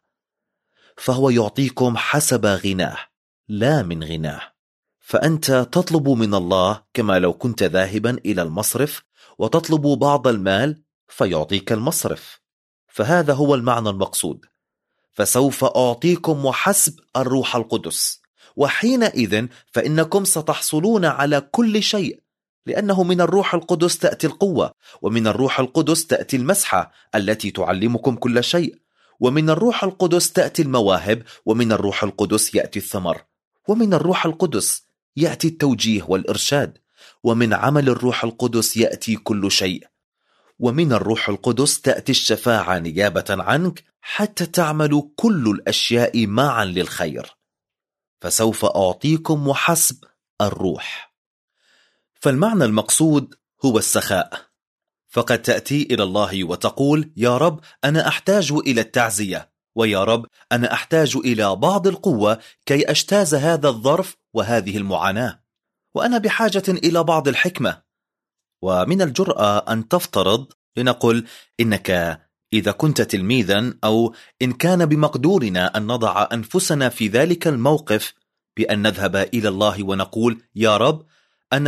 فهو يعطيكم حسب غناه لا من غناه. فأنت تطلب من الله كما لو كنت ذاهبا إلى المصرف وتطلب بعض المال فيعطيك المصرف. فهذا هو المعنى المقصود. فسوف أعطيكم وحسب الروح القدس، وحينئذ فإنكم ستحصلون على كل شيء، لأنه من الروح القدس تأتي القوة، ومن الروح القدس تأتي المسحة التي تعلمكم كل شيء، ومن الروح القدس تأتي المواهب، ومن الروح القدس يأتي الثمر، ومن الروح القدس يأتي التوجيه والإرشاد، ومن عمل الروح القدس يأتي كل شيء، ومن الروح القدس تأتي الشفاعة نيابة عنك حتى تعملوا كل الأشياء معا للخير. فسوف أعطيكم وحسب الروح. فالمعنى المقصود هو السخاء. فقد تأتي إلى الله وتقول: يا رب أنا أحتاج إلى التعزية، ويا رب أنا أحتاج إلى بعض القوة كي أجتاز هذا الظرف وهذه المعاناة، وأنا بحاجة إلى بعض الحكمة. ومن الجرأة أن تفترض، لنقل إنك إذا كنت تلميذا، أو إن كان بمقدورنا أن نضع أنفسنا في ذلك الموقف، بأن نذهب إلى الله ونقول: يا رب أنا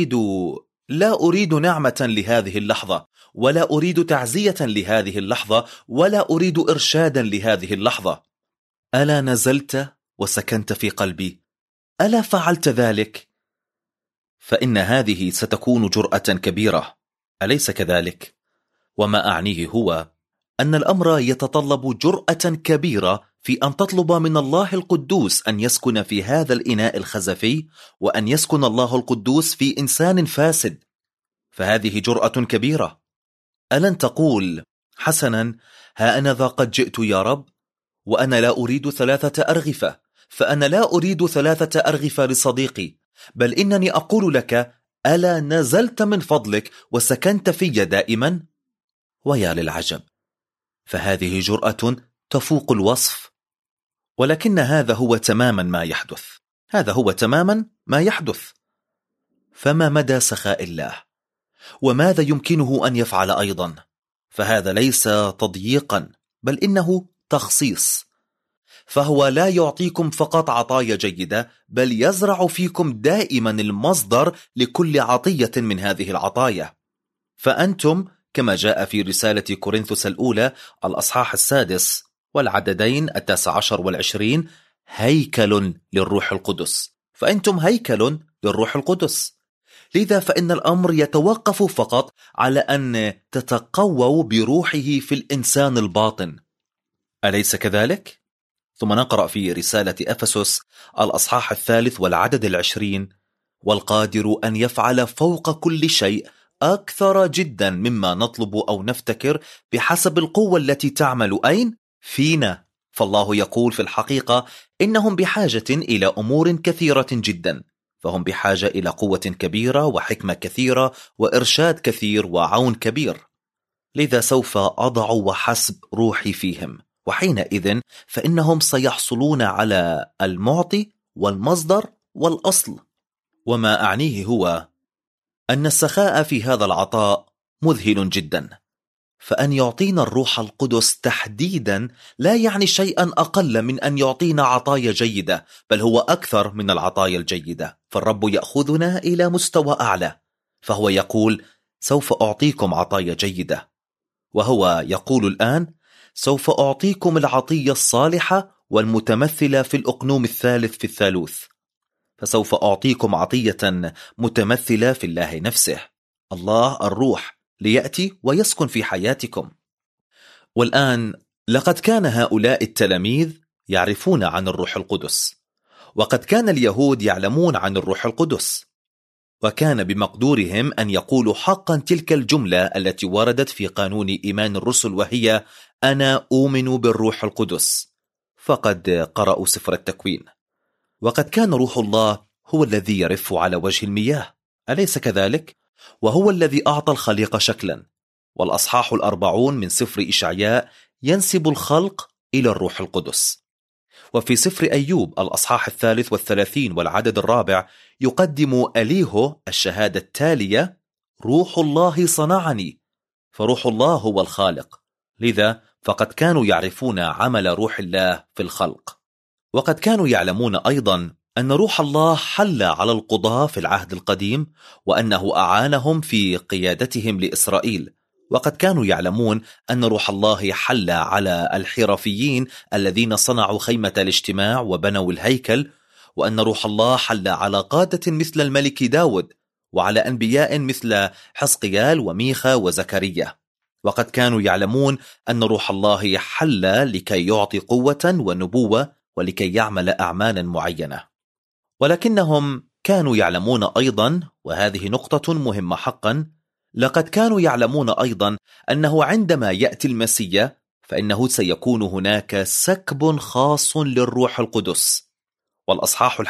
لا أريد نعمة لهذه اللحظة، ولا أريد تعزية لهذه اللحظة، ولا أريد إرشادا لهذه اللحظة. ألا نزلت وسكنت في قلبي؟ ألا فعلت ذلك؟ فإن هذه ستكون جرأة كبيرة، أليس كذلك؟ وما أعنيه هو أن الأمر يتطلب جرأة كبيرة في أن تطلب من الله القدوس أن يسكن في هذا الإناء الخزفي، وأن يسكن الله القدوس في إنسان فاسد. فهذه جرأة كبيرة. ألن تقول: حسنا، ها أنا ذا قد جئت يا رب، وأنا لا أريد 3 أرغفة، فأنا لا أريد 3 أرغفة لصديقي، بل إنني أقول لك: ألا نزلت من فضلك وسكنت في دائما؟ ويا للعجب، فهذه جرأة تفوق الوصف. ولكن هذا هو تماما ما يحدث، هذا هو تماما ما يحدث. فما مدى سخاء الله؟ وماذا يمكنه أن يفعل أيضا؟ فهذا ليس تضييقا، بل إنه تخصيص. فهو لا يعطيكم فقط عطايا جيدة، بل يزرع فيكم دائما المصدر لكل عطية من هذه العطايا. فأنتم كما جاء في رسالة كورنثوس الأولى الأصحاح 6 والعددين 19 و20: هيكل للروح القدس، فأنتم هيكل للروح القدس. لذا فإن الأمر يتوقف فقط على أن تتقووا بروحه في الإنسان الباطن، أليس كذلك؟ ثم نقرأ في رسالة أفسس الأصحاح 3 والعدد 20: والقادر أن يفعل فوق كل شيء أكثر جدا مما نطلب أو نفتكر بحسب القوة التي تعمل أين؟ فينا. فالله يقول في الحقيقة إنهم بحاجة إلى أمور كثيرة جدا، فهم بحاجة إلى قوة كبيرة وحكمة كثيرة وإرشاد كثير وعون كبير. لذا سوف أضع وحسب روحي فيهم، وحينئذ فإنهم سيحصلون على المعطي والمصدر والأصل. وما أعنيه هو أن السخاء في هذا العطاء مذهل جدا، فأن يعطينا الروح القدس تحديدا لا يعني شيئا أقل من أن يعطينا عطايا جيدة، بل هو أكثر من العطايا الجيدة. فالرب يأخذنا إلى مستوى أعلى، فهو يقول سوف أعطيكم عطايا جيدة، وهو يقول الآن سوف أعطيكم العطية الصالحة والمتمثلة في الأقنوم الثالث في الثالوث. فسوف أعطيكم عطية متمثلة في الله نفسه، الله الروح، ليأتي ويسكن في حياتكم. والآن لقد كان هؤلاء التلاميذ يعرفون عن الروح القدس، وقد كان اليهود يعلمون عن الروح القدس، وكان بمقدورهم أن يقولوا حقا تلك الجملة التي وردت في قانون إيمان الرسل، وهي أنا أؤمن بالروح القدس. فقد قرأوا سفر التكوين، وقد كان روح الله هو الذي يرف على وجه المياه، أليس كذلك؟ وهو الذي أعطى الخليقة شكلا. والأصحاح 40 من سفر إشعياء ينسب الخلق إلى الروح القدس. وفي سفر أيوب الأصحاح 33 والعدد 4 يقدم أليهو الشهادة التالية: روح الله صنعني. فروح الله هو الخالق، لذا فقد كانوا يعرفون عمل روح الله في الخلق. وقد كانوا يعلمون أيضا أن روح الله حل على القضاة في العهد القديم، وأنه أعانهم في قيادتهم لإسرائيل. وقد كانوا يعلمون أن روح الله حل على الحرفيين الذين صنعوا خيمة الاجتماع وبنوا الهيكل، وأن روح الله حل على قادة مثل الملك داود، وعلى أنبياء مثل حزقيال وميخا وزكريا. وقد كانوا يعلمون أن روح الله حل لكي يعطي قوة ونبوة ولكي يعمل أعمالا معينة. ولكنهم كانوا يعلمون أيضا، وهذه نقطة مهمة حقا، لقد كانوا يعلمون أيضا أنه عندما يأتي المسيح فإنه سيكون هناك سكب خاص للروح القدس. والأصحاح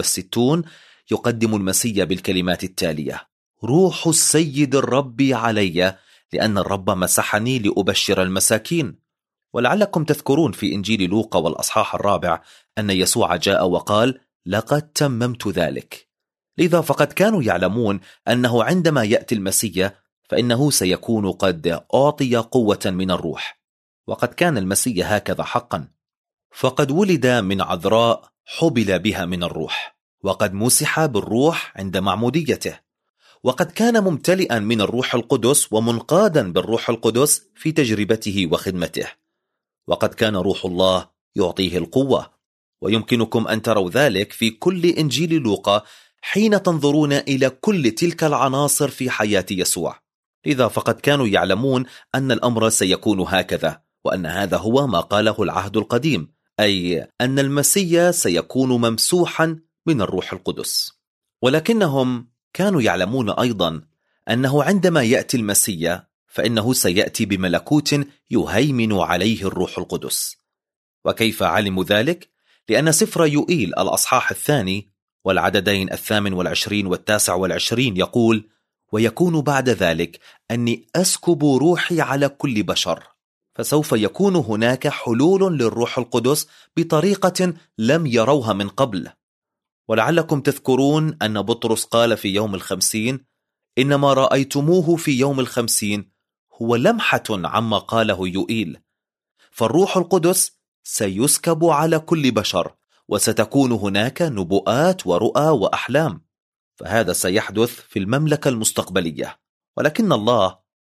61 يقدم المسيح بالكلمات التالية: روح السيد الرب علي، لأن الرب مسحني لأبشر المساكين. ولعلكم تذكرون في إنجيل لوقا والأصحاح 4 أن يسوع جاء وقال: لقد تممت ذلك. لذا فقد كانوا يعلمون أنه عندما يأتي المسيح فإنه سيكون قد أعطي قوة من الروح. وقد كان المسيح هكذا حقا، فقد ولد من عذراء حبل بها من الروح، وقد مسح بالروح عند معموديته، وقد كان ممتلئا من الروح القدس ومنقادا بالروح القدس في تجربته وخدمته، وقد كان روح الله يعطيه القوة. ويمكنكم أن تروا ذلك في كل إنجيل لوقا حين تنظرون إلى كل تلك العناصر في حياة يسوع. لذا فقد كانوا يعلمون أن الأمر سيكون هكذا، وأن هذا هو ما قاله العهد القديم، أي أن المسيح سيكون ممسوحا من الروح القدس. ولكنهم كانوا يعلمون أيضا أنه عندما يأتي المسيح فإنه سيأتي بملكوت يهيمن عليه الروح القدس. وكيف علموا ذلك؟ لأن سفر يوئيل الأصحاح 2 والعددين 28 و29 يقول: ويكون بعد ذلك أني أسكب روحي على كل بشر. فسوف يكون هناك حلول للروح القدس بطريقة لم يروها من قبل. ولعلكم تذكرون أن بطرس قال في يوم 50: إنما رأيتموه في يوم 50 هو لمحة عما قاله يوئيل. فالروح القدس سيسكب على كل بشر، وستكون هناك نبوءات ورؤى وأحلام. فهذا سيحدث في المملكة المستقبلية. ولكن الله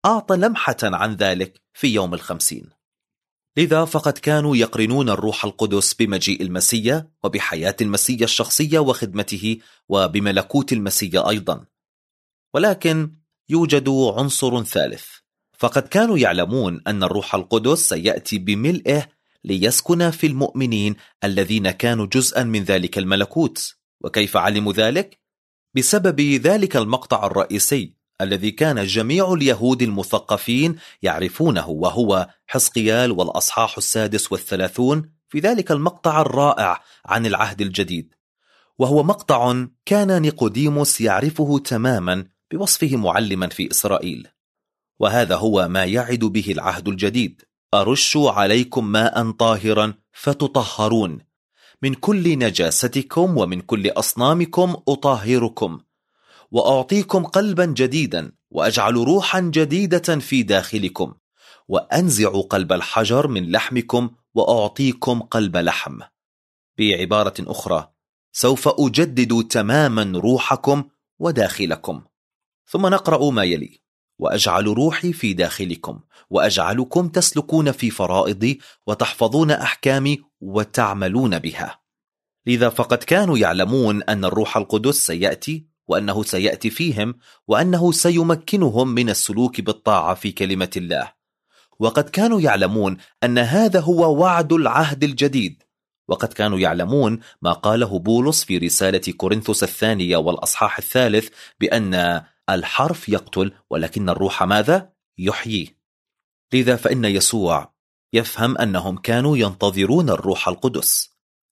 أعطى لمحة عن ذلك في يوم ال50. لذا فقد كانوا يقرنون الروح القدس بمجيء المسيح وبحياة المسيح الشخصية وخدمته وبملكوت المسيح أيضا. ولكن يوجد عنصر ثالث، فقد كانوا يعلمون أن الروح القدس سيأتي بملئه ليسكن في المؤمنين الذين كانوا جزءا من ذلك الملكوت. وكيف علموا ذلك؟ بسبب ذلك المقطع الرئيسي الذي كان جميع اليهود المثقفين يعرفونه، وهو حزقيال والأصحاح 36 في ذلك المقطع الرائع عن العهد الجديد، وهو مقطع كان نيقوديموس يعرفه تماما بوصفه معلما في إسرائيل. وهذا هو ما يعد به العهد الجديد: أرش عليكم ماء طاهرا فتطهرون، من كل نجاستكم ومن كل أصنامكم أطهركم، وأعطيكم قلبا جديدا، وأجعل روحا جديدة في داخلكم، وأنزع قلب الحجر من لحمكم وأعطيكم قلب لحم. بعبارة أخرى، سوف أجدد تماما روحكم وداخلكم. ثم نقرأ ما يلي: وأجعل روحي في داخلكم، وأجعلكم تسلكون في فرائضي، وتحفظون أحكامي، وتعملون بها. لذا فقد كانوا يعلمون أن الروح القدس سيأتي، وأنه سيأتي فيهم، وأنه سيمكنهم من السلوك بالطاعة في كلمة الله. وقد كانوا يعلمون أن هذا هو وعد العهد الجديد. وقد كانوا يعلمون ما قاله بولس في رسالة كورنثوس الثانية والأصحاح 3 بأن الحرف يقتل ولكن الروح ماذا؟ يحيي. لذا فإن يسوع يفهم أنهم كانوا ينتظرون الروح القدس،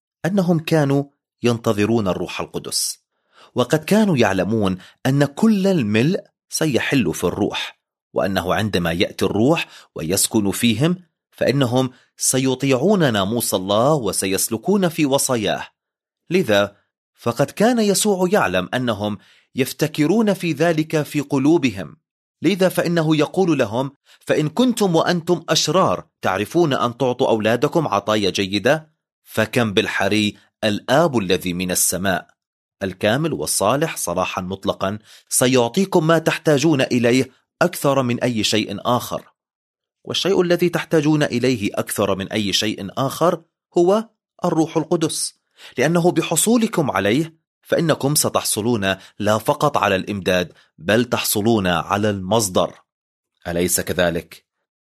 الروح القدس. وقد كانوا يعلمون أن كل الملء سيحل في الروح، وأنه عندما يأتي الروح ويسكن فيهم فإنهم سيطيعون ناموس الله وسيسلكون في وصاياه. لذا فقد كان يسوع يعلم أنهم يفتكرون في ذلك في قلوبهم. لذا فإنه يقول لهم: فإن كنتم وأنتم أشرار تعرفون أن تعطوا أولادكم عطايا جيدة، فكم بالحري الآب الذي من السماء الكامل والصالح صلاحا مطلقا سيعطيكم ما تحتاجون إليه أكثر من أي شيء آخر. والشيء الذي تحتاجون إليه أكثر من أي شيء آخر هو الروح القدس، لأنه بحصولكم عليه فإنكم ستحصلون لا فقط على الإمداد، بل تحصلون على المصدر. أليس كذلك؟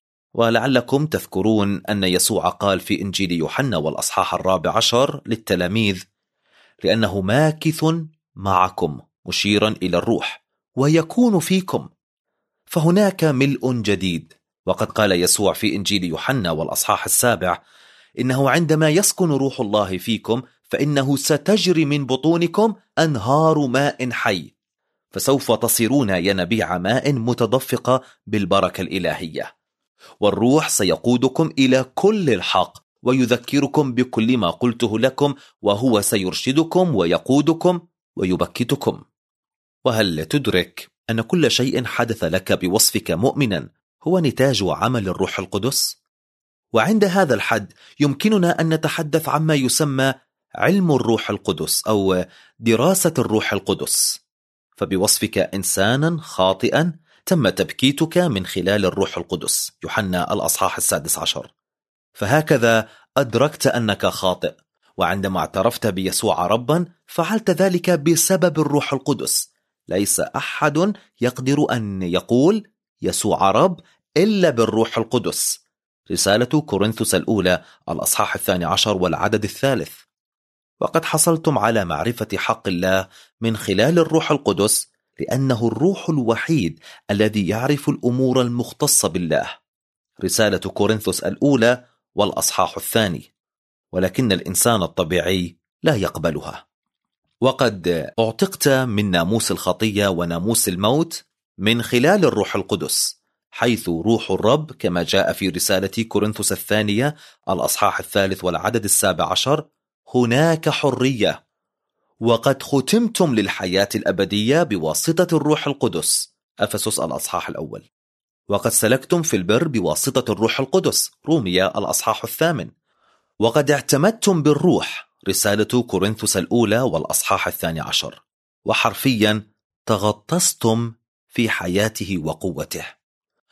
ولعلكم تذكرون أن يسوع قال في إنجيل يوحنا والأصحاح 14 للتلاميذ: لأنه ماكث معكم، مشيرا إلى الروح، ويكون فيكم. فهناك ملء جديد. وقد قال يسوع في إنجيل يوحنا والأصحاح 7: إنه عندما يسكن روح الله فيكم فإنه ستجري من بطونكم أنهار ماء حي، فسوف تصيرون ينابيع ماء متدفقة بالبركة الإلهية. والروح سيقودكم إلى كل الحق، ويذكركم بكل ما قلته لكم، وهو سيرشدكم ويقودكم ويبكتكم. وهل تدرك أن كل شيء حدث لك بوصفك مؤمنا هو نتاج عمل الروح القدس؟ وعند هذا الحد يمكننا أن نتحدث عما يسمى علم الروح القدس أو دراسة الروح القدس. فبوصفك إنسانا خاطئا تم تبكيتك من خلال الروح القدس، يوحنا الأصحاح 16. فهكذا أدركت أنك خاطئ، وعندما اعترفت بيسوع ربا فعلت ذلك بسبب الروح القدس. ليس أحد يقدر أن يقول يسوع رب إلا بالروح القدس. رسالة كورنثوس الأولى الأصحاح 12 والعدد 3. وقد حصلتم على معرفة حق الله من خلال الروح القدس، لأنه الروح الوحيد الذي يعرف الأمور المختصة بالله. رسالة كورنثوس الأولى والأصحاح 2. ولكن الإنسان الطبيعي لا يقبلها. وقد اعتقت من ناموس الخطية وناموس الموت من خلال الروح القدس، حيث روح الرب كما جاء في رسالة كورنثوس الثانية الأصحاح 3 والعدد 17: هناك حرية. وقد ختمتم للحياة الأبدية بواسطة الروح القدس، أفسس الأصحاح 1. وقد سلكتم في البر بواسطة الروح القدس، رومية الأصحاح 8. وقد اعتمدتم بالروح، رسالة كورنثوس الأولى والأصحاح 12. وحرفيا تغطستم في حياته وقوته.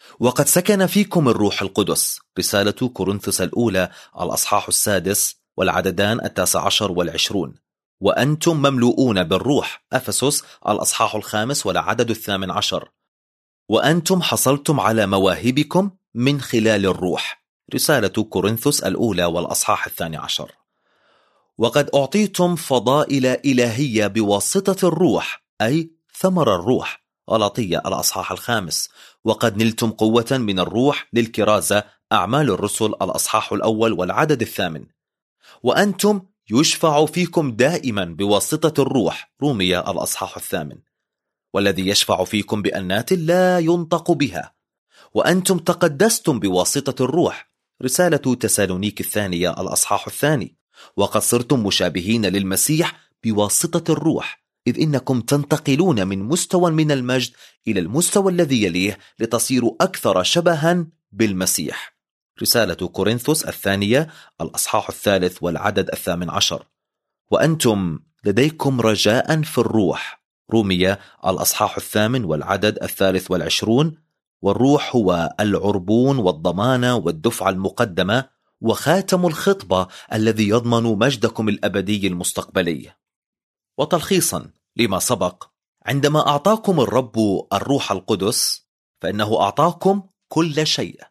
وقد سكن فيكم الروح القدس. رسالة كورنثوس الأولى الأصحاح 6 والعددان 19 و20. وأنتم مملوءون بالروح. أفسس الأصحاح 5 والعدد 18. وأنتم حصلتم على مواهبكم من خلال الروح. رسالة كورنثوس الأولى والأصحاح 12. وقد أعطيتم فضائل إلهية بواسطة الروح، أي ثمر الروح. غلاطية الأصحاح 5. وقد نلتم قوة من الروح للكرازة. أعمال الرسل الأصحاح 1 والعدد 8. وأنتم يشفع فيكم دائما بواسطة الروح. رومية الأصحاح 8. والذي يشفع فيكم بأنات لا ينطق بها. وأنتم تقدستم بواسطة الروح. رسالة تسالونيك الثانية الأصحاح 2. وقد صرتم مشابهين للمسيح بواسطة الروح، إذ إنكم تنتقلون من مستوى من المجد إلى المستوى الذي يليه لتصيروا أكثر شبها بالمسيح. رسالة كورنثوس الثانية الأصحاح 3 والعدد 18. وأنتم لديكم رجاء في الروح. رومية الأصحاح 8 والعدد 23. والروح هو العربون والضمانة والدفعة المقدمة وخاتم الخطبة الذي يضمن مجدكم الأبدي المستقبلي. وتلخيصا لما سبق، عندما أعطاكم الرب الروح القدس فإنه أعطاكم كل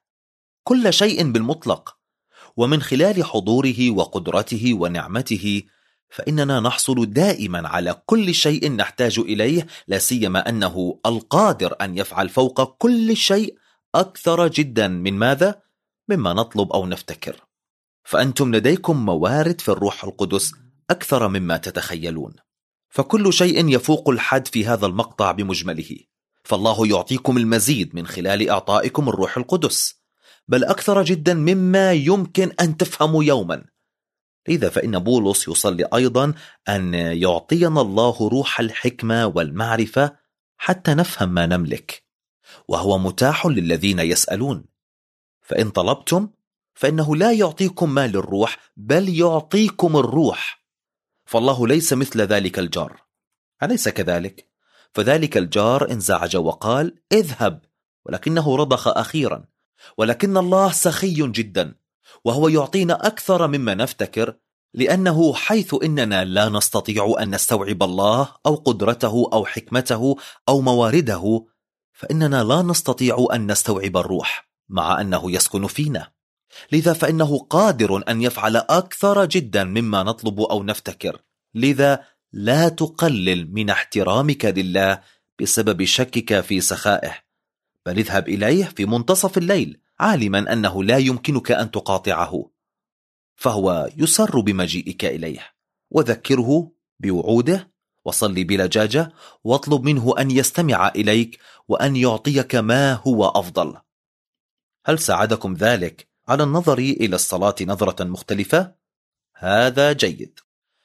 شيء بالمطلق، ومن خلال حضوره وقدرته ونعمته فإننا نحصل دائما على كل شيء نحتاج إليه، لا سيما أنه القادر أن يفعل فوق كل شيء أكثر جدا من ماذا؟ مما نطلب أو نفتكر. فأنتم لديكم موارد في الروح القدس أكثر مما تتخيلون، فكل شيء يفوق الحد في هذا المقطع بمجمله. فالله يعطيكم المزيد من خلال إعطائكم الروح القدس، بل أكثر جدا مما يمكن أن تفهموا يوما. لذا فإن بولس يصلي أيضا أن يعطينا الله روح الحكمة والمعرفة حتى نفهم ما نملك، وهو متاح للذين يسألون. فإن طلبتم فإنه لا يعطيكم ما للروح، بل يعطيكم الروح. فالله ليس مثل ذلك الجار، أليس كذلك؟ فذلك الجار انزعج وقال اذهب، ولكنه رضخ أخيرا. ولكن الله سخي جدا، وهو يعطينا أكثر مما نفتكر، لأنه حيث إننا لا نستطيع أن نستوعب الله أو قدرته أو حكمته أو موارده، فإننا لا نستطيع أن نستوعب الروح مع أنه يسكن فينا. لذا فإنه قادر أن يفعل أكثر جدا مما نطلب أو نفتكر. لذا لا تقلل من احترامك لله بسبب شكك في سخائه، بل اذهب إليه في منتصف الليل عالما أنه لا يمكنك أن تقاطعه، فهو يسر بمجيئك إليه. وذكره بوعوده، وصلي بلجاجة، واطلب منه أن يستمع إليك وأن يعطيك ما هو أفضل. هل ساعدكم ذلك على النظر إلى الصلاة نظرة مختلفة؟ هذا جيد.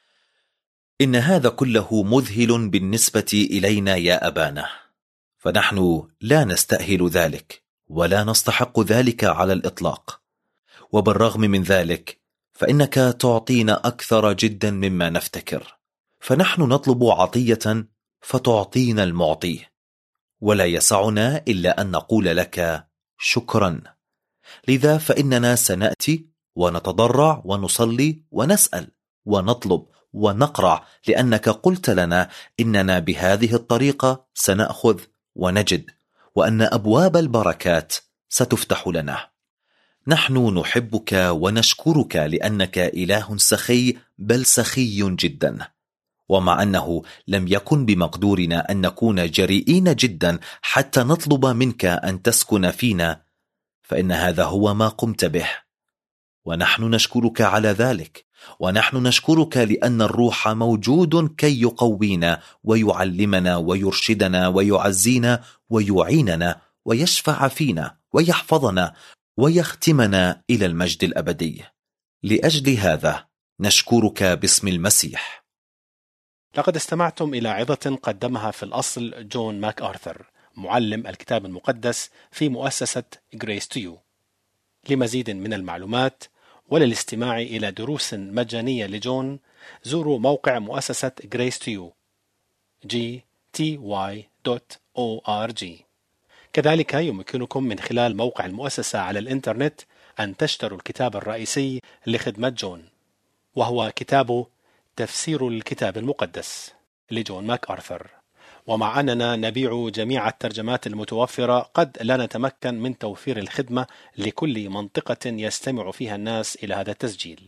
إن هذا كله مذهل بالنسبة إلينا يا أبانا، فنحن لا نستأهل ذلك ولا نستحق ذلك على الإطلاق، وبالرغم من ذلك فإنك تعطينا أكثر جدا مما نفتكر. فنحن نطلب عطية فتعطينا المعطي، ولا يسعنا إلا أن نقول لك شكرا. لذا فإننا سنأتي ونتضرع ونصلي ونسأل ونطلب ونقرع، لأنك قلت لنا إننا بهذه الطريقة سنأخذ ونجد، وأن أبواب البركات ستفتح لنا. نحن نحبك ونشكرك لأنك إله سخي، بل سخي جدا. ومع أنه لم يكن بمقدورنا أن نكون جريئين جدا حتى نطلب منك أن تسكن فينا، فإن هذا هو ما قمت به، ونحن نشكرك على ذلك. ونحن نشكرك لأن الروح موجود كي يقوينا ويعلمنا ويرشدنا ويعزينا ويعيننا ويشفع فينا ويحفظنا ويختمنا إلى المجد الأبدي. لأجل هذا نشكرك باسم المسيح. لقد استمعتم إلى عظة قدمها في الأصل جون ماك آرثر، معلم الكتاب المقدس في مؤسسة Grace to You. لمزيد من المعلومات وللاستماع إلى دروس مجانية لجون، زوروا موقع مؤسسة Grace to You gty.org. كذلك يمكنكم من خلال موقع المؤسسة على الإنترنت أن تشتروا الكتاب الرئيسي لخدمة جون، وهو كتاب تفسير الكتاب المقدس لجون ماك آرثر. ومع أننا نبيع جميع الترجمات المتوفرة، قد لا نتمكن من توفير الخدمة لكل منطقة يستمع فيها الناس إلى هذا التسجيل.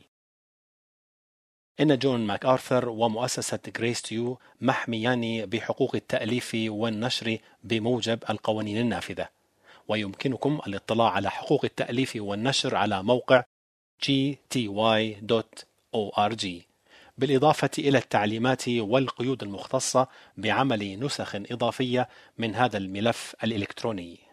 إن جون ماك آرثر ومؤسسة غريس تو يو محميان بحقوق التأليف والنشر بموجب القوانين النافذة، ويمكنكم الاطلاع على حقوق التأليف والنشر على موقع gty.org، بالإضافة إلى التعليمات والقيود المختصة بعمل نسخ إضافية من هذا الملف الإلكتروني.